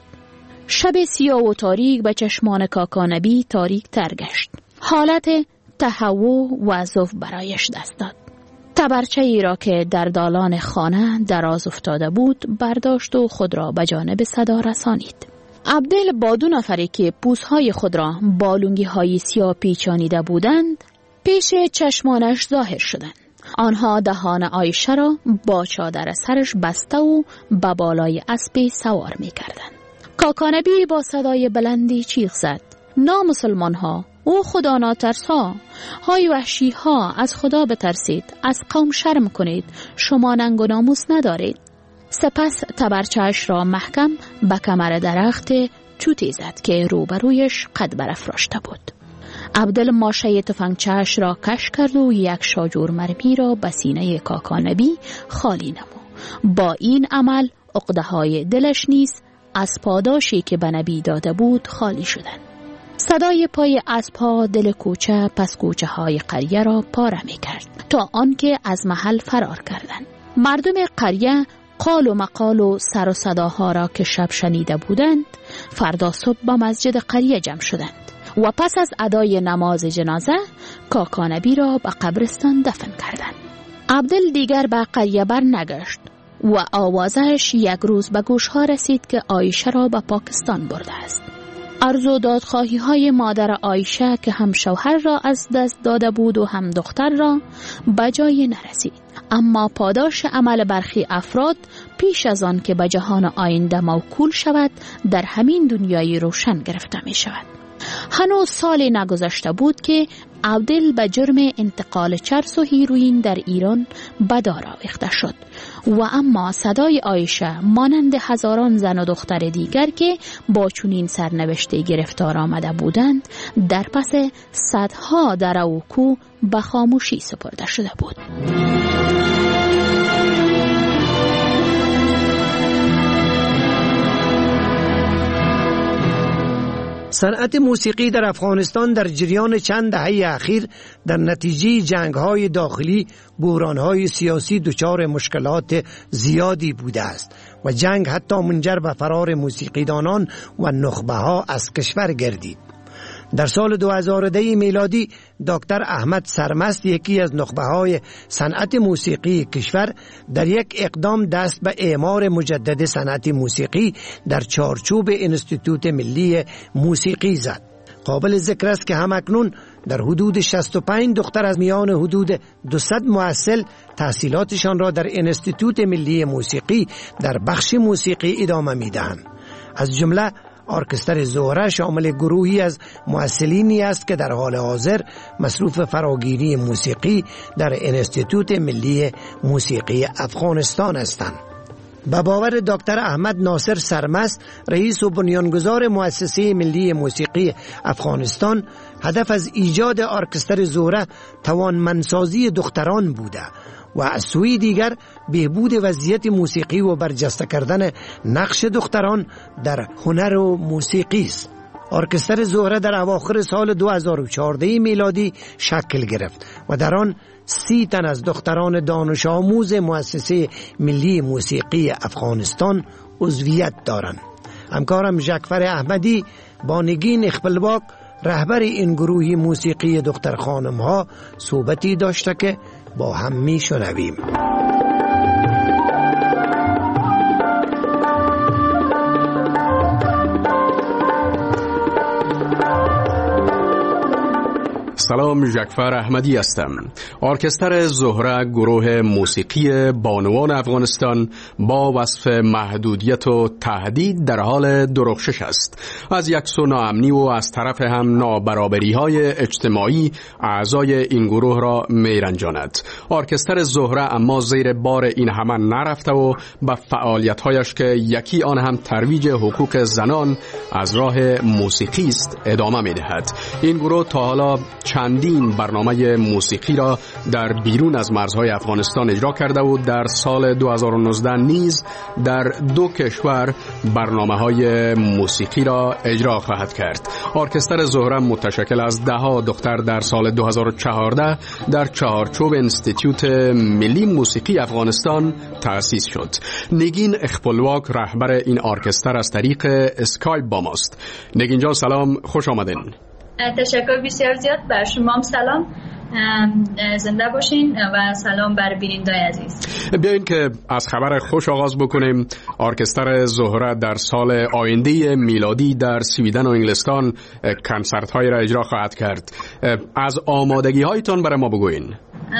شب سیاه و تاریک به چشمان کاکا نبی تاریک تر گشت. حالت تهوع و ضعف برایش دست داد. تبرچه ای را که در دالان خانه دراز افتاده بود برداشت و خود را به جانب صدا رسانید. عبدل با 2 نفری که پوستهای خود را با لنگی‌های سیاه پیچانیده بودند پیش چشمانش ظاهر شدند. آنها دهان عایشه را با چادر سرش بسته و به بالای اسب سوار می کردند. کاکا نبی با صدای بلندی چیخ زد: نامسلمان ها، او خدا ناترسا، های وحشی ها، از خدا بترسید، از قوم شرم کنید، شما ننگ و ناموس ندارید. سپس تبرچه‌اش را محکم به کمر درخت چوتی زد که روبرویش قد برافراشته بود. عبدل ماشه تفنگچه‌اش را کش کرد و یک شاجور مرمی را به سینه کاکا نبی خالی نمود. با این عمل عقده‌های دلش نیز از پاداشی که به نبی داده بود خالی شدند. صدای پای اسب‌ها دل کوچه پس کوچه های قریه را پاره می کرد تا آنکه از محل فرار کردند. مردم قریه قال و مقال و سر و صداها را که شب شنیده بودند فردا صبح به مسجد قریه جمع شدند و پس از ادای نماز جنازه کاکا نبی را به قبرستان دفن کردند. عبدل دیگر به قریه بر نگشت و آوازش یک روز به گوشها رسید که عایشه را به پاکستان برده است. عرض و دادخواهی های مادر عایشه که هم شوهر را از دست داده بود و هم دختر را به جای نرسید. اما پاداش عمل برخی افراد پیش از آن که به جهان آینده موکول شود در همین دنیای روشن گرفته می شود. هنوز سالی نگذشته بود که عبدل به جرم انتقال چرس و هیروئین در ایران به دار آویخته شد و اما صدای عایشه مانند هزاران زن و دختر دیگر که با چنین سرنوشته گرفتار آمده بودند در پس صدها دره و کوه به خاموشی سپرده شده بود. صنعت موسیقی در افغانستان در جریان چند دهه اخیر در نتیجه جنگ‌های داخلی، بحران‌های سیاسی دچار مشکلات زیادی بوده است و جنگ حتی منجر به فرار موسیقیدانان و نخبه‌ها از کشور گردید. در سال 2010 میلادی دکتر احمد سرمست، یکی از نخبه‌های صنعت موسیقی کشور، در یک اقدام دست به اعمار مجدد صنعت موسیقی در چارچوب انستیتوت ملی موسیقی زد. قابل ذکر است که همکنون در حدود 65 دختر از میان حدود 200 مؤثل تحصیلاتشان را در انستیتوت ملی موسیقی در بخش موسیقی ادامه می‌دهند. از جمله ارکستر زهره شامل گروهی از مؤثلینی است که در حال حاضر مصروف فراگیری موسیقی در انستیتوت ملی موسیقی افغانستان هستند. به باور دکتر احمد ناصر سرمست، رئیس و بنیانگذار مؤسسه ملی موسیقی افغانستان، هدف از ایجاد ارکستر زهره توانمندسازی دختران بوده و از سوی دیگر بهبود وضعیت موسیقی و برجسته کردن نقش دختران در هنر و موسیقی است. ارکستر زهره در اواخر سال 2014 میلادی شکل گرفت و در آن 30 تن از دختران دانش آموز مؤسسه ملی موسیقی افغانستان عضویت دارند. همکارم جعفر احمدی با نگین اخبلباک رهبر این گروه موسیقی دختر خانم ها صحبتی داشته که با هم می شنویم. سلام، جعفر احمدی هستم. ارکستر زهره گروه موسیقی بانوان افغانستان با وصف محدودیت و تهدید در حال درخشش است. از یک سو ناامنی و از طرف هم نابرابری های اجتماعی اعضای این گروه را میرنجاند. ارکستر زهره اما زیر بار این همه نرفته و به فعالیت هایش که یکی آن هم ترویج حقوق زنان از راه موسیقی است ادامه میدهد. این گروه تا حالا چندین برنامه موسیقی را در بیرون از مرزهای افغانستان اجرا کرده و در سال 2019 نیز در 2 کشور برنامه‌های موسیقی را اجرا خواهد کرد. ارکستر زهره متشکل از 10 دختر در سال 2014 در چهارچوب انستیتیوت ملی موسیقی افغانستان تأسیس شد. نگین اخبلواک رهبر این ارکستر از طریق اسکایپ با ماست. نگین جان سلام، خوش آمدین. تشکر بسیار زیاد. بر شما هم سلام، زنده باشین و سلام بر بینندگان عزیز. بیاین که از خبر خوش آغاز بکنیم. ارکستر زهره در سال آینده میلادی در سویدن و انگلستان کنسرت های را اجرا خواهد کرد. از آمادگی هایتان برای ما بگوین.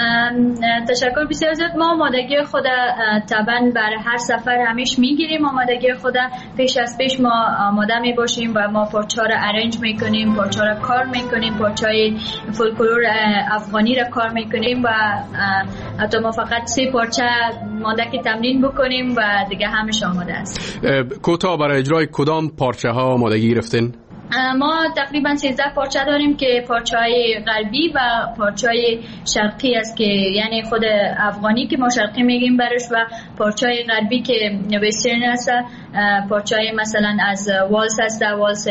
تشکر بسیار زیاد. ما آمادگی خود طبعا برای هر سفر همیش میگیریم. آمادگی خود پیش از پیش ما آماده می باشیم و ما پارچه را ارنج میکنیم، پارچه را کار میکنیم، پارچه فولکلور افغانی را کار میکنیم و حتی ما فقط 3 پارچه مانده که تمرین بکنیم و دیگه همش آماده است. کوتاه برای اجرای کدام پارچه ها آمادگی گرفتین؟ ما تقریبا 13 پارچه داریم که پارچه‌های غربی و پارچه‌های شرقی است که یعنی خود افغانی که ما شرقی میگیم برش و پارچه‌های غربی که وسترن است. پارچه‌های مثلا از والس است، والس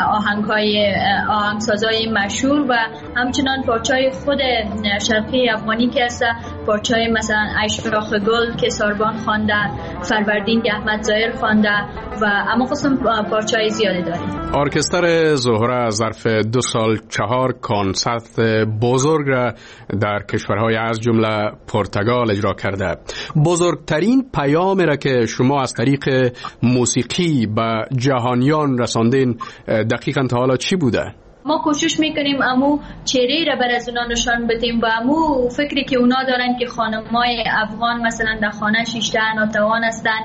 آهنگسازهای مشهور و همچنان پارچه‌های خود شرقی افغانی که است، پارچه‌های مثلا اشراق گل که ساربان خوانده، فروردین که احمد ظاهر خوانده و اما قسم پارچه‌های زیاده داریم. ارکستر زهره ظرف 2 سال 4 کنسرت بزرگ را در کشورهای از جمله پرتغال اجرا کرده. بزرگترین پیام را که شما از طریق موسیقی به جهانیان رساندین دقیقاً تا حالا چی بوده؟ ما کوشش میکنیم امو چهره را بر از اونا نشان بدیم و امو فکری که اونا دارن که خانمای افغان مثلا در خانه شیشته ناتوان هستن،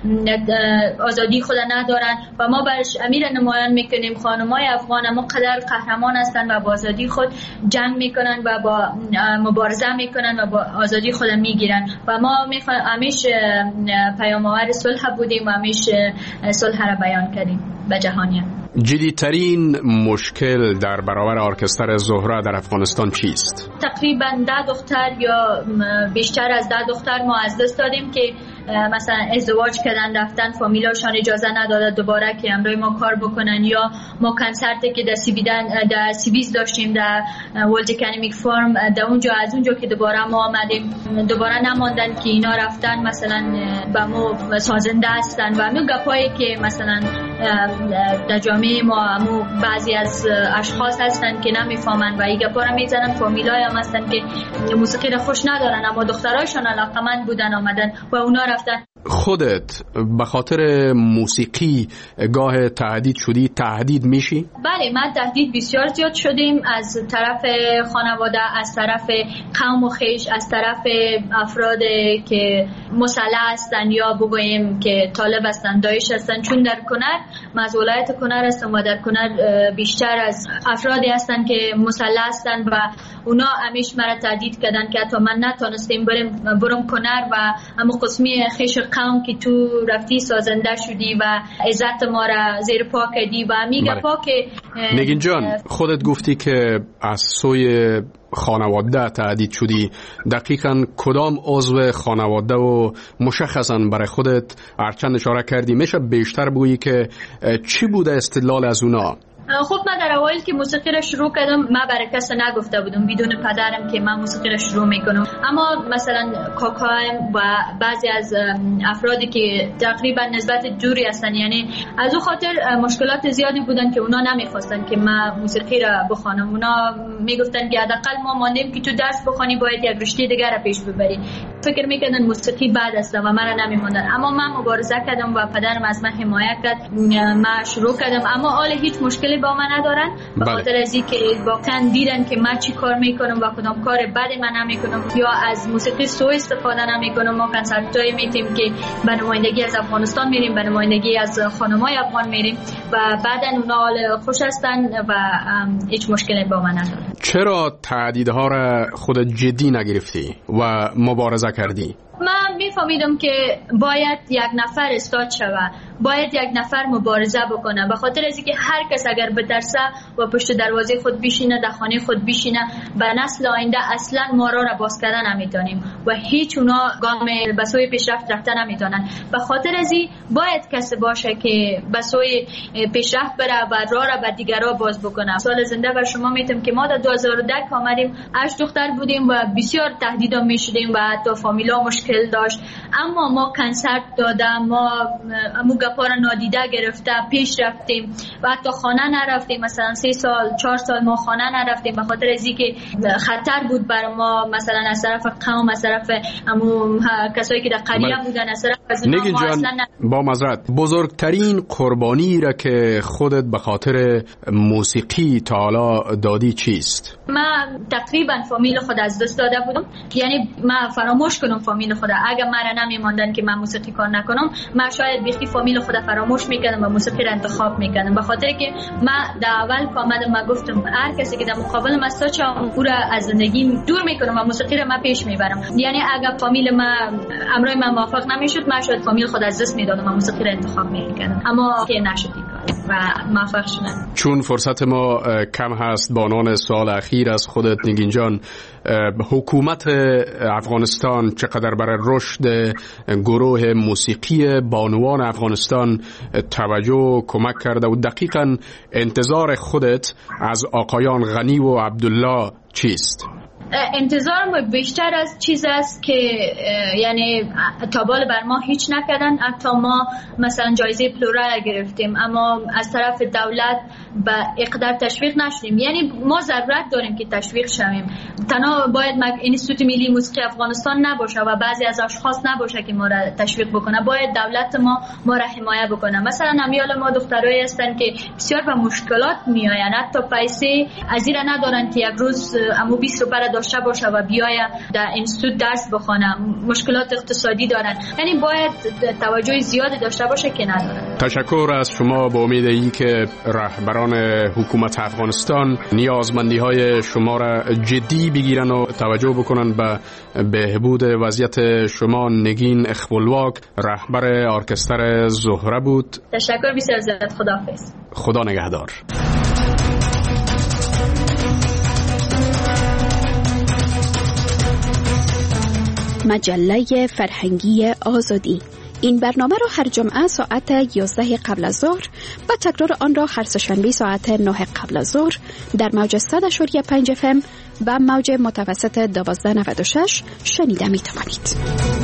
آزادی خود ندارن و ما برش امیر نمایان میکنیم خانمای افغان اما قدر قهرمان هستن و با آزادی خود جنگ میکنن و با مبارزه میکنن و با آزادی خود میگیرن و ما همیش پیام آور صلح بودیم و همیش صلح را بیان کردیم به جهانیان. جدیدترین مشکل در برابر ارکستر زهره در افغانستان چیست؟ تقریبا 10 دختر یا بیشتر از 10 دختر ما از دست دادیم که مثلا ازدواج کردن رفتن، فامیلاشان اجازه نداده دوباره که همراه ما کار بکنن، یا ما کنسرتی که در سیبیز داشتیم در ورلد اکادمیک فارم در اونجا از اونجا که دوباره ما آمدیم دوباره نماندن که اینا رفتن مثلا با ما سازنده هستن و همون گپایی که مثلا در جامعه ما بعضی از اشخاص هستن که نمیفهمن و این گپا رو میزنن. فامیلای هم هستن که موسیقی رو خوش ندارن اما دخترایشون علاقمند بودن آمدن و اونا رفتن. خودت به خاطر موسیقی گاه تهدید شدی؟ تهدید میشی؟ بله، من تهدید بسیار زیاد شدیم از طرف خانواده، از طرف قوم و خویش، از طرف افراد که مسلح هستن یا بگوییم که طالب هستن، داعش هستن، چون در کنر از ولایت کنر هستم و در کنر بیشتر از افرادی هستن که مسلح هستن و اونا همیشه مرا تهدید کردن که حتی من نتونستیم برم کنر و اما قسمی خویش قوم که تو رفتی سازنده شدی و عزت ما را زیر پا کردی و میگه پا که نگین جان خودت گفتی که از سوی خانواده تهدید شدی. دقیقاً کدام عضو خانواده و مشخصاً برای خودت هرچند اشاره کردی میشه بیشتر بگویی که چی بوده استدلال از اونا؟ خب من در اوایل که موسیقی را شروع کردم من برای کس نگفته بودم بدون پدرم که من موسیقی را شروع میکنم، اما مثلا کاکایم و بعضی از افرادی که تقریبا نسبت دوری هستن، یعنی از اون خاطر مشکلات زیادی بودن که اونا نمیخواستن که من موسیقی را بخوانم. اونا میگفتن که حداقل ما ماندیم که تو درس بخوانی باید یک رشته دیگر را پیش ببری. فکر میکردن موسیقی بد است و من را نمیخوندن، اما من مبارزه کردم و پدرم از من حمایت کرد. من شروع کردم اما حال هیچ مشکلی با من ندارن به خاطر از اینکه واقعا دیدن که من چی کار میکنم و کدام کار بدی من نمیکنم یا از موسیقی سوء استفاده نمیکنم. ما کنسرتایی میتیم که به نمایندگی از افغانستان میریم، به نمایندگی از خانمای افغان میریم و بعدا اونا حال خوش هستن و هیچ مشکلی با من ندارن. چرا تهدیدها را خودت جدی نگرفتی و مبارزه کردی؟ من میفهمیدم که باید یک نفر استاد شوه، باید یک نفر مبارزه بکنه، به خاطر از اینکه هر کس اگر بترسه و پشت دروازه خود بشینه، در خانه خود بشینه، به نسل آینده اصلا ما را باز کردن نمیتونیم و هیچ اونا گام به سوی پیشرفت رفتن نمیتونن. به خاطر از این باید کسی باشه که به سوی پیشرفت بره و راه را به دیگرا باز بکنه. سال زنده بر شما میتونم که ما در 2010 آمدیم 8 دختر بودیم و بسیار تهدیدا میشدیم و حتی فامیلا مشکل داشت، اما ما کنسرت دادم، ما گپا نادیده گرفته پیش رفتیم و حتی خانه نرفتیم. مثلا 3 سال 4 سال ما خانه نرفتیم به خاطر از اینکه خطر بود بر ما، مثلا از طرف قوم، از طرف کسایی که در قریه بودن، از طرف از نگین جان با معذرت، بزرگترین قربانی را که خودت به خاطر موسیقی تا حالا دادی چیست؟ من تقریبا فامیل خود از دست داده بودم، یعنی من فراموش کنم فامیل خود. اگر من نمیماندن که من موسیقی کار نکنم، من شاید بیخی فامیل خود فراموش میکردم و موسیقی را انتخاب میکردم، به خاطر که من در اول که آمدم من گفتم هر کسی که در مقابل من استاد شه او را از زندگی دور میکنم و موسیقی را من پیش میبرم. یعنی اگر فامیل من امروز من موافق نمیشد، من شاید فامیل خود از دست میدادم و موسیقی را انتخاب میکردم، اما که نشد این کار و موفق شدم. چون فرصت ما کم هست، با عنوان سوال اخیر از خودت نگین جان، حکومت افغانستان چقدر برای رشد گروه موسیقی بانوان افغانستان توجه و کمک کرده و دقیقاً انتظار خودت از آقایان غنی و عبدالله چیست؟ انتظارم بیشتر از چیز است که یعنی تابال بر ما هیچ نکردن. حتی ما مثلا جایزه پلورال گرفتیم اما از طرف دولت به اقدار تشویق نشدیم. یعنی ما ضرورت داریم که تشویق شویم. تنها باید انستیتوت ملی موسیقی افغانستان نباشه و بعضی از اشخاص نباشه که ما را تشویق بکنه، باید دولت ما را حمایت بکنه. مثلا امیال ما دخترایی هستن که بسیار به مشکلات میآیند، حتی پیسه از این ندارن که یک روز امو 20 روپیه داشته باشه و بیاید در انستیتوت درس بخونه، مشکلات اقتصادی دارن. یعنی باید توجه زیادی داشته باشه که ندارن. تشکر از شما، با امید این که رهبران حکومت افغانستان نیازمندی‌های شما را جدی بگیرن و توجه بکنن به بهبود وضعیت شما. نگین اخبولواک رهبر ارکستر زهره بود. تشکر بسیار زیاد. خداحافظ. خدا نگهدار. مجله فرهنگی آزادی. این برنامه را هر جمعه ساعت 11 قبل از ظهر و تکرار آن را هر سه‌شنبه ساعت 9 قبل از ظهر در موج 100.5 FM و موج متوسط 1296 شنیده می توانید.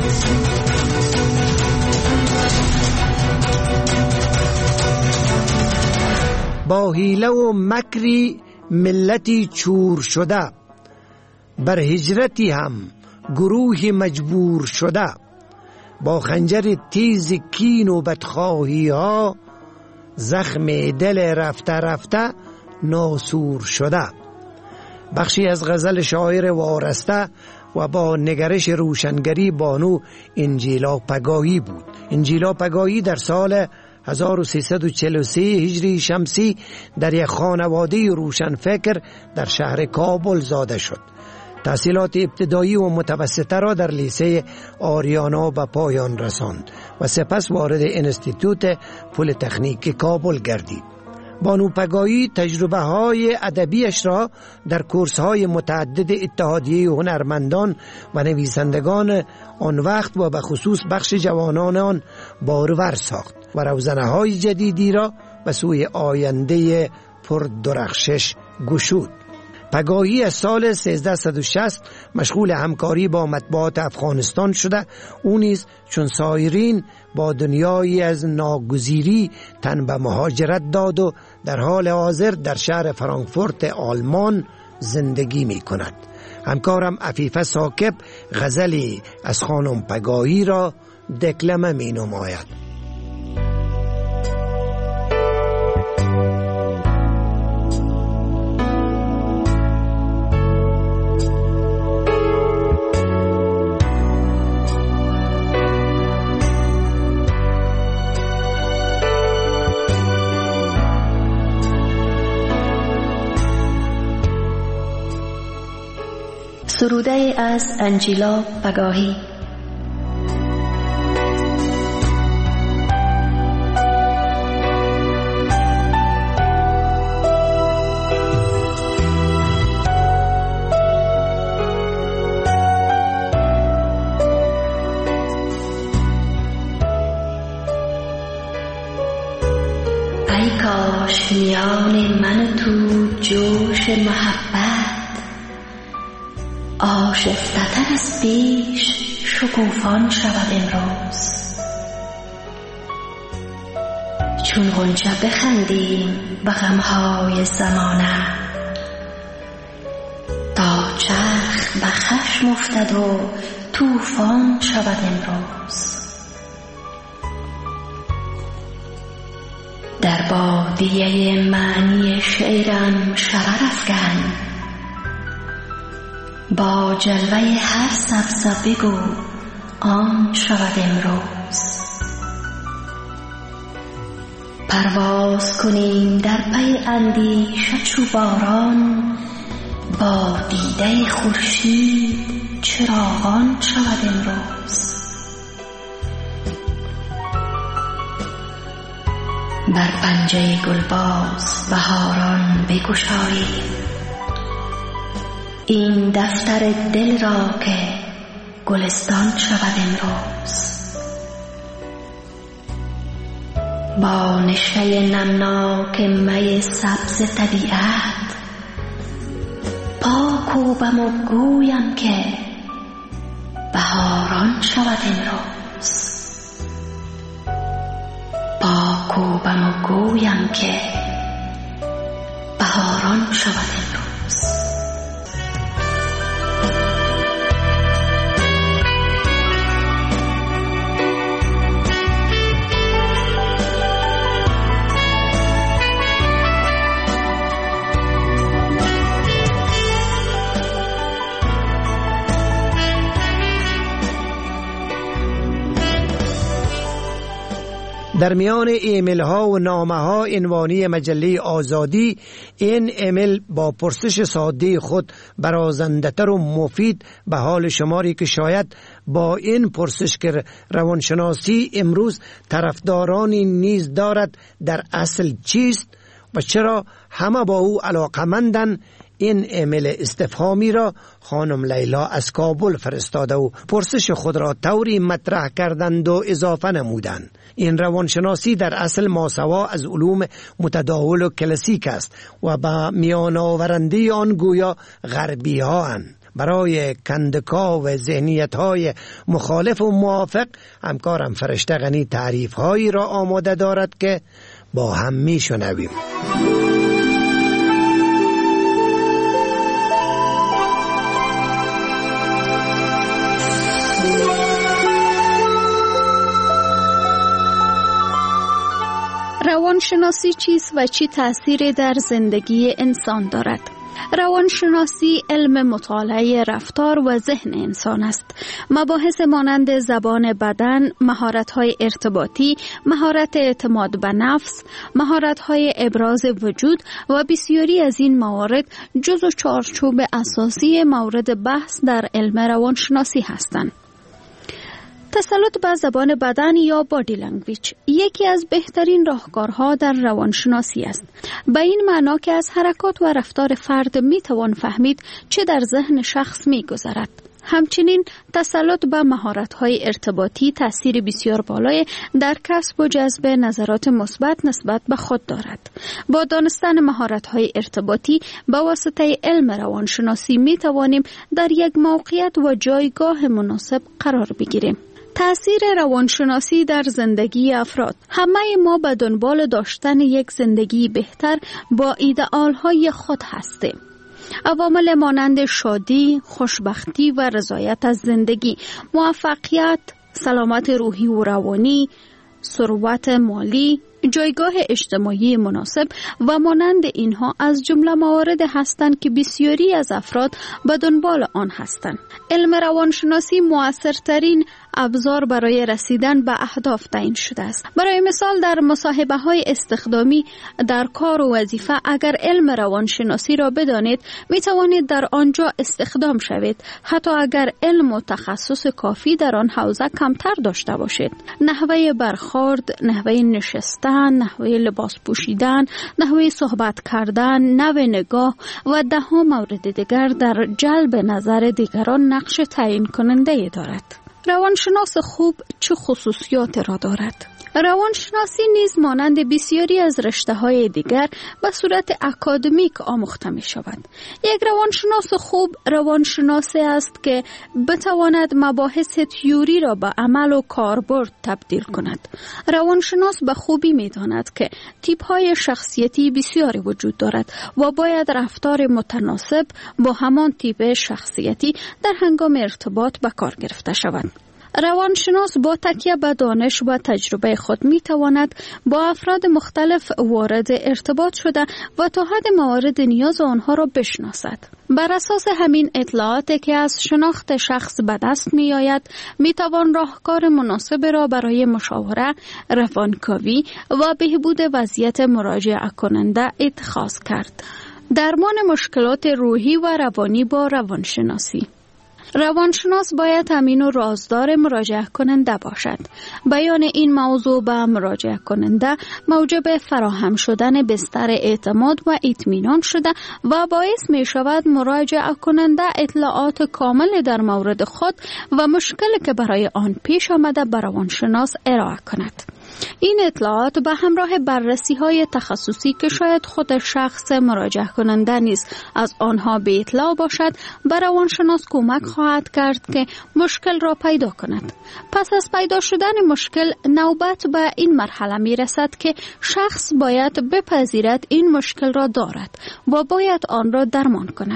با حیله و مکری ملتی چور شده، بر هجرتی هم گروه مجبور شده، با خنجر تیز کین و بدخواهی ها زخم دل رفته رفته ناسور شده. بخشی از غزل شاعر وارسته و با نگرش روشنگری بانو انجیلا پگاهی بود. انجیلا پگاهی در سال 1343 هجری شمسی در یک خانواده روشنفکر در شهر کابل زاده شد. تحصیلات ابتدایی و متوسطه را در لیسه آریانا به پایان رساند و سپس وارد انستیتوت پلی‌تکنیک کابل گردید. بانو پگاهی تجربه های ادبیش را در کورس های متعدد اتحادیه هنرمندان و نویسندگان آن وقت و به خصوص بخش جوانان آن بارور ساخت و روزنه های جدیدی را به سوی آینده پر درخشش گشود. پگاهی از سال 1360 مشغول همکاری با مطبوعات افغانستان شده. او نیز چون سایرین با دنیایی از ناگزیری تن به مهاجرت داد و در حال حاضر در شهر فرانکفورت آلمان زندگی می کند. همکارم عفیفه ثاقب غزلی از خانم پگاهی را دکلمه می نماید. سروده از انجیلا پگاهی. ای کاش میان من و تو جوش محبت آشفته‌تر از پیش شکوفان شود امروز. چون غنچه بخندیم به غمهای زمانه، تا چرخ به خشم افتد و طوفان شود امروز. در بادیه معنی شعرم شرر افکن، با جلوه هر سبزه بگو آن شود امروز. پرواز کنیم در پی اندیشه چو باران، با دیده خورشید چراغان شود امروز. بر پنجه گلباز بهاران بگشاییم، این دفتر دل را که گلستان شود امروز. با نشأه نمناک می سبز طبیعت، پا کوبم و گویم که بهاران شود امروز. پا کوبم و گویم که بهاران شود امروز. در میان ایمیل ها و نامه ها عنوانی مجله آزادی، این ایمیل با پرسش ساده خود برازنده‌تر و مفید به حال شماری که شاید با این پرسش که روانشناسی امروز طرفدارانی نیز دارد در اصل چیست و چرا همه با او علاقمندن، این ایمیل استفهامی را خانم لیلا از کابل فرستاده و پرسش خود را طوری مطرح کردند و اضافه نمودند. این روانشناسی در اصل ماسوا از علوم متداول و کلاسیک است و به میان آورنده آن گویا غربی ها هستند. برای کندکا و ذهنیت های مخالف و موافق همکارم فرشته غنی تعریف هایی را آماده دارد که با هم می شنویم. روانشناسی چیست و چی تأثیری در زندگی انسان دارد؟ روانشناسی علم مطالعه رفتار و ذهن انسان است. مباحث مانند زبان بدن، مهارت‌های ارتباطی، مهارت اعتماد به نفس، مهارت‌های ابراز وجود و بسیاری از این موارد جزو چارچوب اساسی مورد بحث در علم روانشناسی هستند. تسلط بر زبان بدن یا بادی لنگویج یکی از بهترین راهکارها در روانشناسی است. به این معنا که از حرکات و رفتار فرد می توان فهمید چه در ذهن شخص می گذرد. همچنین تسلط به مهارت‌های ارتباطی تأثیر بسیار بالای در کسب و جذب نظرات مثبت نسبت به خود دارد. با دانستن مهارت‌های ارتباطی به واسطه علم روانشناسی می توانیم در یک موقعیت و جایگاه مناسب قرار بگیریم. تأثیر روانشناسی در زندگی افراد. همه ما به دنبال داشتن یک زندگی بهتر با ایدئال‌های خود هستیم. عوامل مانند شادی، خوشبختی و رضایت از زندگی، موفقیت، سلامت روحی و روانی، ثروت مالی، جایگاه اجتماعی مناسب و مانند اینها از جمله موارد هستند که بسیاری از افراد به دنبال آن هستند. علم روانشناسی مؤثرترین ابزار برای رسیدن به اهداف تعیین شده است. برای مثال در مصاحبه‌های استخدامی در کار و وظیفه اگر علم روانشناسی را بدانید می توانید در آنجا استخدام شوید، حتی اگر علم و تخصص کافی در آن حوزه کمتر داشته باشید. نحوه برخورد، نحوه نشستن، نحوه لباس پوشیدن، نحوه صحبت کردن، نوع نگاه و ده‌ها مورد دیگر در جلب نظر دیگران نقش تعیین کننده دارد. روانشناس خوب چه خصوصیات را دارد؟ روانشناسی نیز مانند بسیاری از رشته‌های دیگر به صورت اکادمیک آموخته می شود. یک روانشناس خوب روانشناسی است که بتواند مباحث تئوری را به عمل و کاربرد تبدیل کند. روانشناس به خوبی می داند که تیپ‌های شخصیتی بسیاری وجود دارد و باید رفتار متناسب با همان تیپ شخصیتی در هنگام ارتباط به کار گرفته شود. روانشناس با تکیه به دانش و تجربه خود می تواند با افراد مختلف وارد ارتباط شده و تا حد موارد نیاز آنها را بشناسد. بر اساس همین اطلاعاتی که از شناخت شخص به دست می آید می توان راهکار مناسب را برای مشاوره، روانکاوی و بهبود وضعیت مراجعه کننده اتخاذ کرد. درمان مشکلات روحی و روانی با روانشناسی. روانشناس باید امین و رازدار مراجعه کننده باشد. بیان این موضوع به مراجعه کننده موجب فراهم شدن بستر اعتماد و اطمینان شده و باعث می شود مراجعه کننده اطلاعات کامل در مورد خود و مشکلی که برای آن پیش آمده به روانشناس ارائه کند. این اطلاعات به همراه بررسی‌های تخصصی که شاید خود شخص مراجعه کننده نیز از آنها به اطلاع باشد، به روانشناس کمک خواهد کرد که مشکل را پیدا کند. پس از پیدا شدن مشکل، نوبت به این مرحله می رسد که شخص باید بپذیرد این مشکل را دارد و باید آن را درمان کند.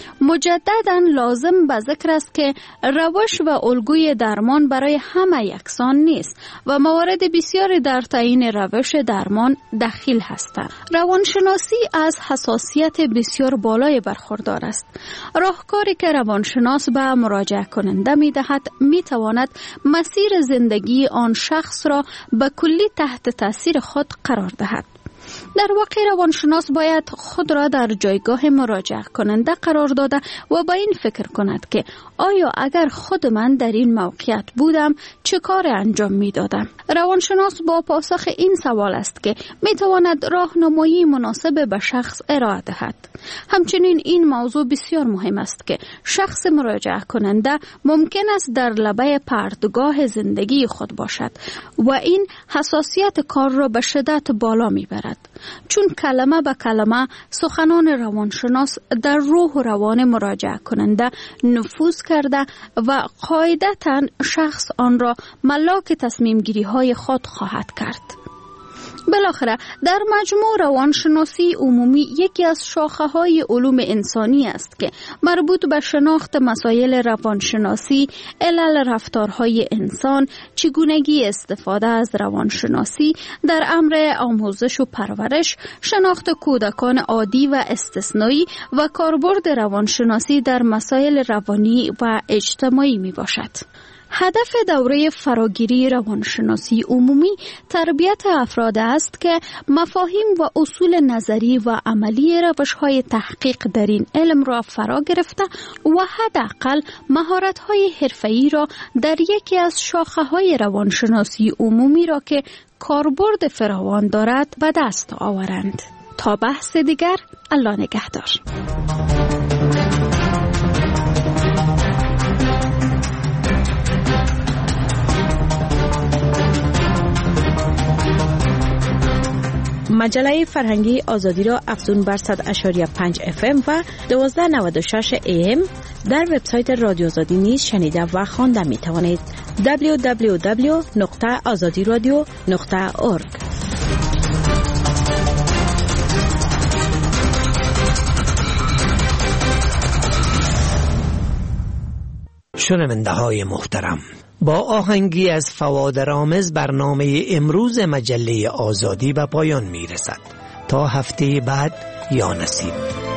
مجدداً لازم به ذکر است که روش و الگوی درمان برای همه یکسان نیست و موارد بسیاری در تعیین روش درمان دخیل هستند. روانشناسی از حساسیت بسیار بالای برخوردار است. راهکاری که روانشناس به مراجعه کننده می دهد می تواند مسیر زندگی آن شخص را به کلی تحت تاثیر خود قرار دهد. در واقع روانشناس باید خود را در جایگاه مراجعه کننده قرار داده و با این فکر کند که آیا اگر خود من در این موقعیت بودم چه کار انجام می دادم؟ روانشناس با پاسخ این سوال است که می تواند راهنمایی مناسب به شخص ارائه دهد. همچنین این موضوع بسیار مهم است که شخص مراجعه کننده ممکن است در لبه پرتگاه زندگی خود باشد و این حساسیت کار را به شدت بالا می برد. چون کلمه به کلمه سخنان روانشناس در روح و روان مراجعه کننده نفوذ کرده و قاعدتاً شخص آن را ملاک تصمیم گیری های خود خواهد کرد. بالاخره در مجموع روانشناسی عمومی یکی از شاخه‌های علوم انسانی است که مربوط به شناخت مسائل روانشناسی، علل رفتارهای انسان، چگونگی استفاده از روانشناسی در امر آموزش و پرورش، شناخت کودکان عادی و استثنایی و کاربرد روانشناسی در مسائل روانی و اجتماعی می باشد. هدف دوره فراگیری روانشناسی عمومی تربیت افراد است که مفاهیم و اصول نظری و عملی روش‌های تحقیق در این علم را فرا گرفته و حداقل مهارت‌های حرفه‌ای را در یکی از شاخه‌های روانشناسی عمومی را که کاربرد فراوان دارد به دست آورند. تا بحث دیگر، الله نگهدار. مجله فرهنگی آزادی را افزون بر 100.5 FM و 1296 AM در وبسایت رادیو آزادی نیز شنیده و خوانده می توانید. www.azadiradio.org. شنونده های محترم، با آهنگی از فوادرآمز برنامه امروز مجله آزادی به پایان می رسد. تا هفته بعد، یا نصیب.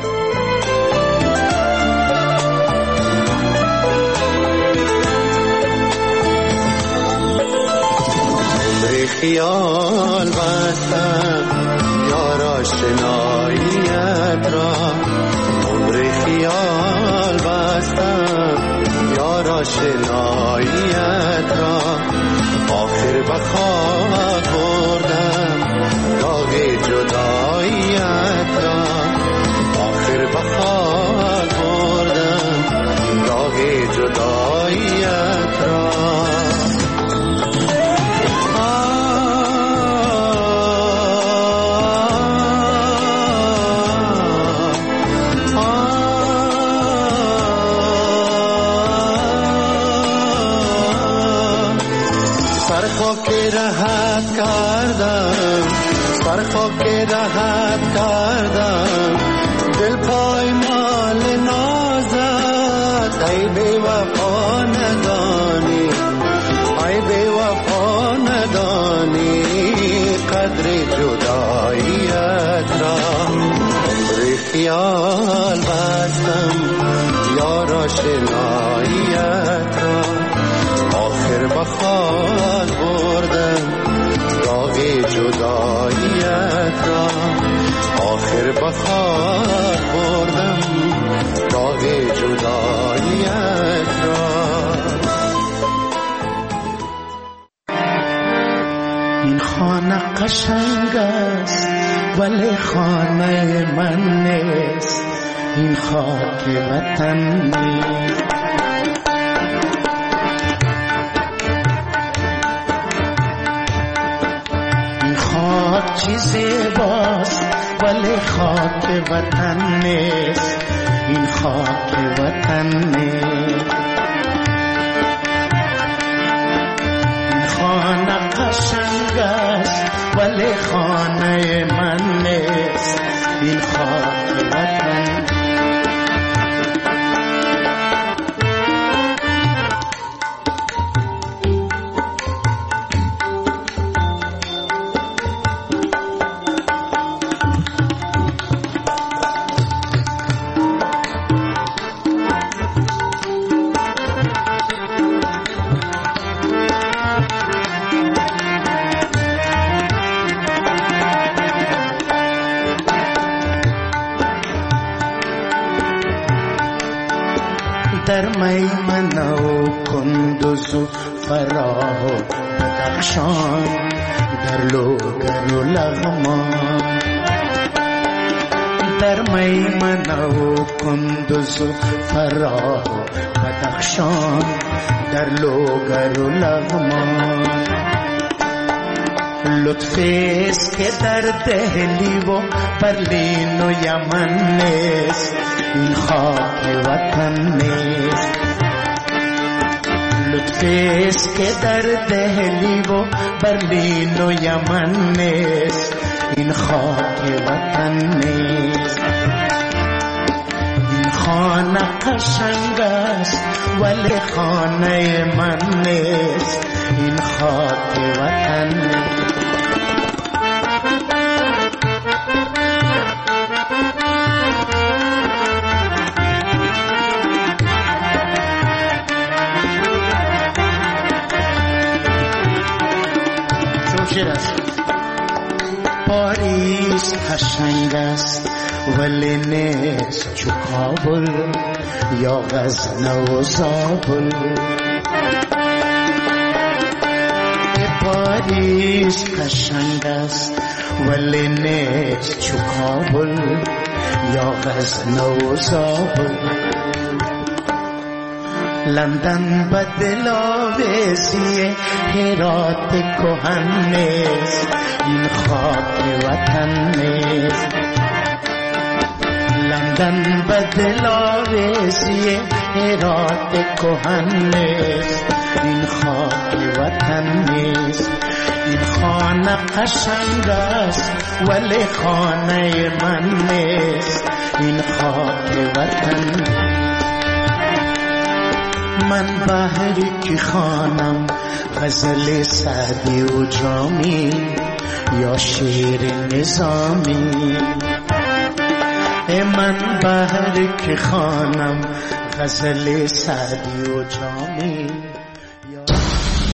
خیال بستم یار آشناییت را، عمر خیال بستم یار آشناییت را، آخر به خاک بردم داغ جداییت را، آخر به خاک بردم داغ جداییت را. بر خاک راحت کردم دل پایمال نازت، ای بی وفا ندانی، ای بی وفا ندانی قدر جداییت را. عمر خیال بستم یار آشناییت را، آخر به خاک بردم داغ جداییت را، آخر به خاک بردم داغ جداییت را. این خانه قشنگ است ولی خانه من نیست، این خاک وطن نیست. چیزی باست ولی خاک وطن نیست، این خاک وطن نیست. این خانه قشنگ است ولی خانه من نیست، این خاک وطن. در میمنه و کندوز و فراه و بدخشان، در لوگر و لغمان. در میمنه و کندوز و فراه و بدخشان، در لوگر و لغمان. لطفیست که در دهلی و برلین و یمن نیست، این خاک وطن نیست. لطفیست که در دهلی و برلین و یمن نیست، این خاک وطن نیست. این خانه قشنگ است ولی خانه من نیست، این خاک وطن نیست. پاریس قشنگ است ولی نیست چو کابل یا غزنه و زابل. پاریس قشنگ است ولی نیست چو کابل یا غزنه و زابل. لندن به دل آویزی هرات کهن نیست، این خاک وطن نیست. لندن به دل آویزی هرات کهن نیست، این خاک وطن نیست. این خانه قشنگ است ولی خانه من نیست، این خاک وطن. من بحری که خانم غزل سعدی و جامی یا شعر نظامی. من بحری که خانم غزل سعدی و جامی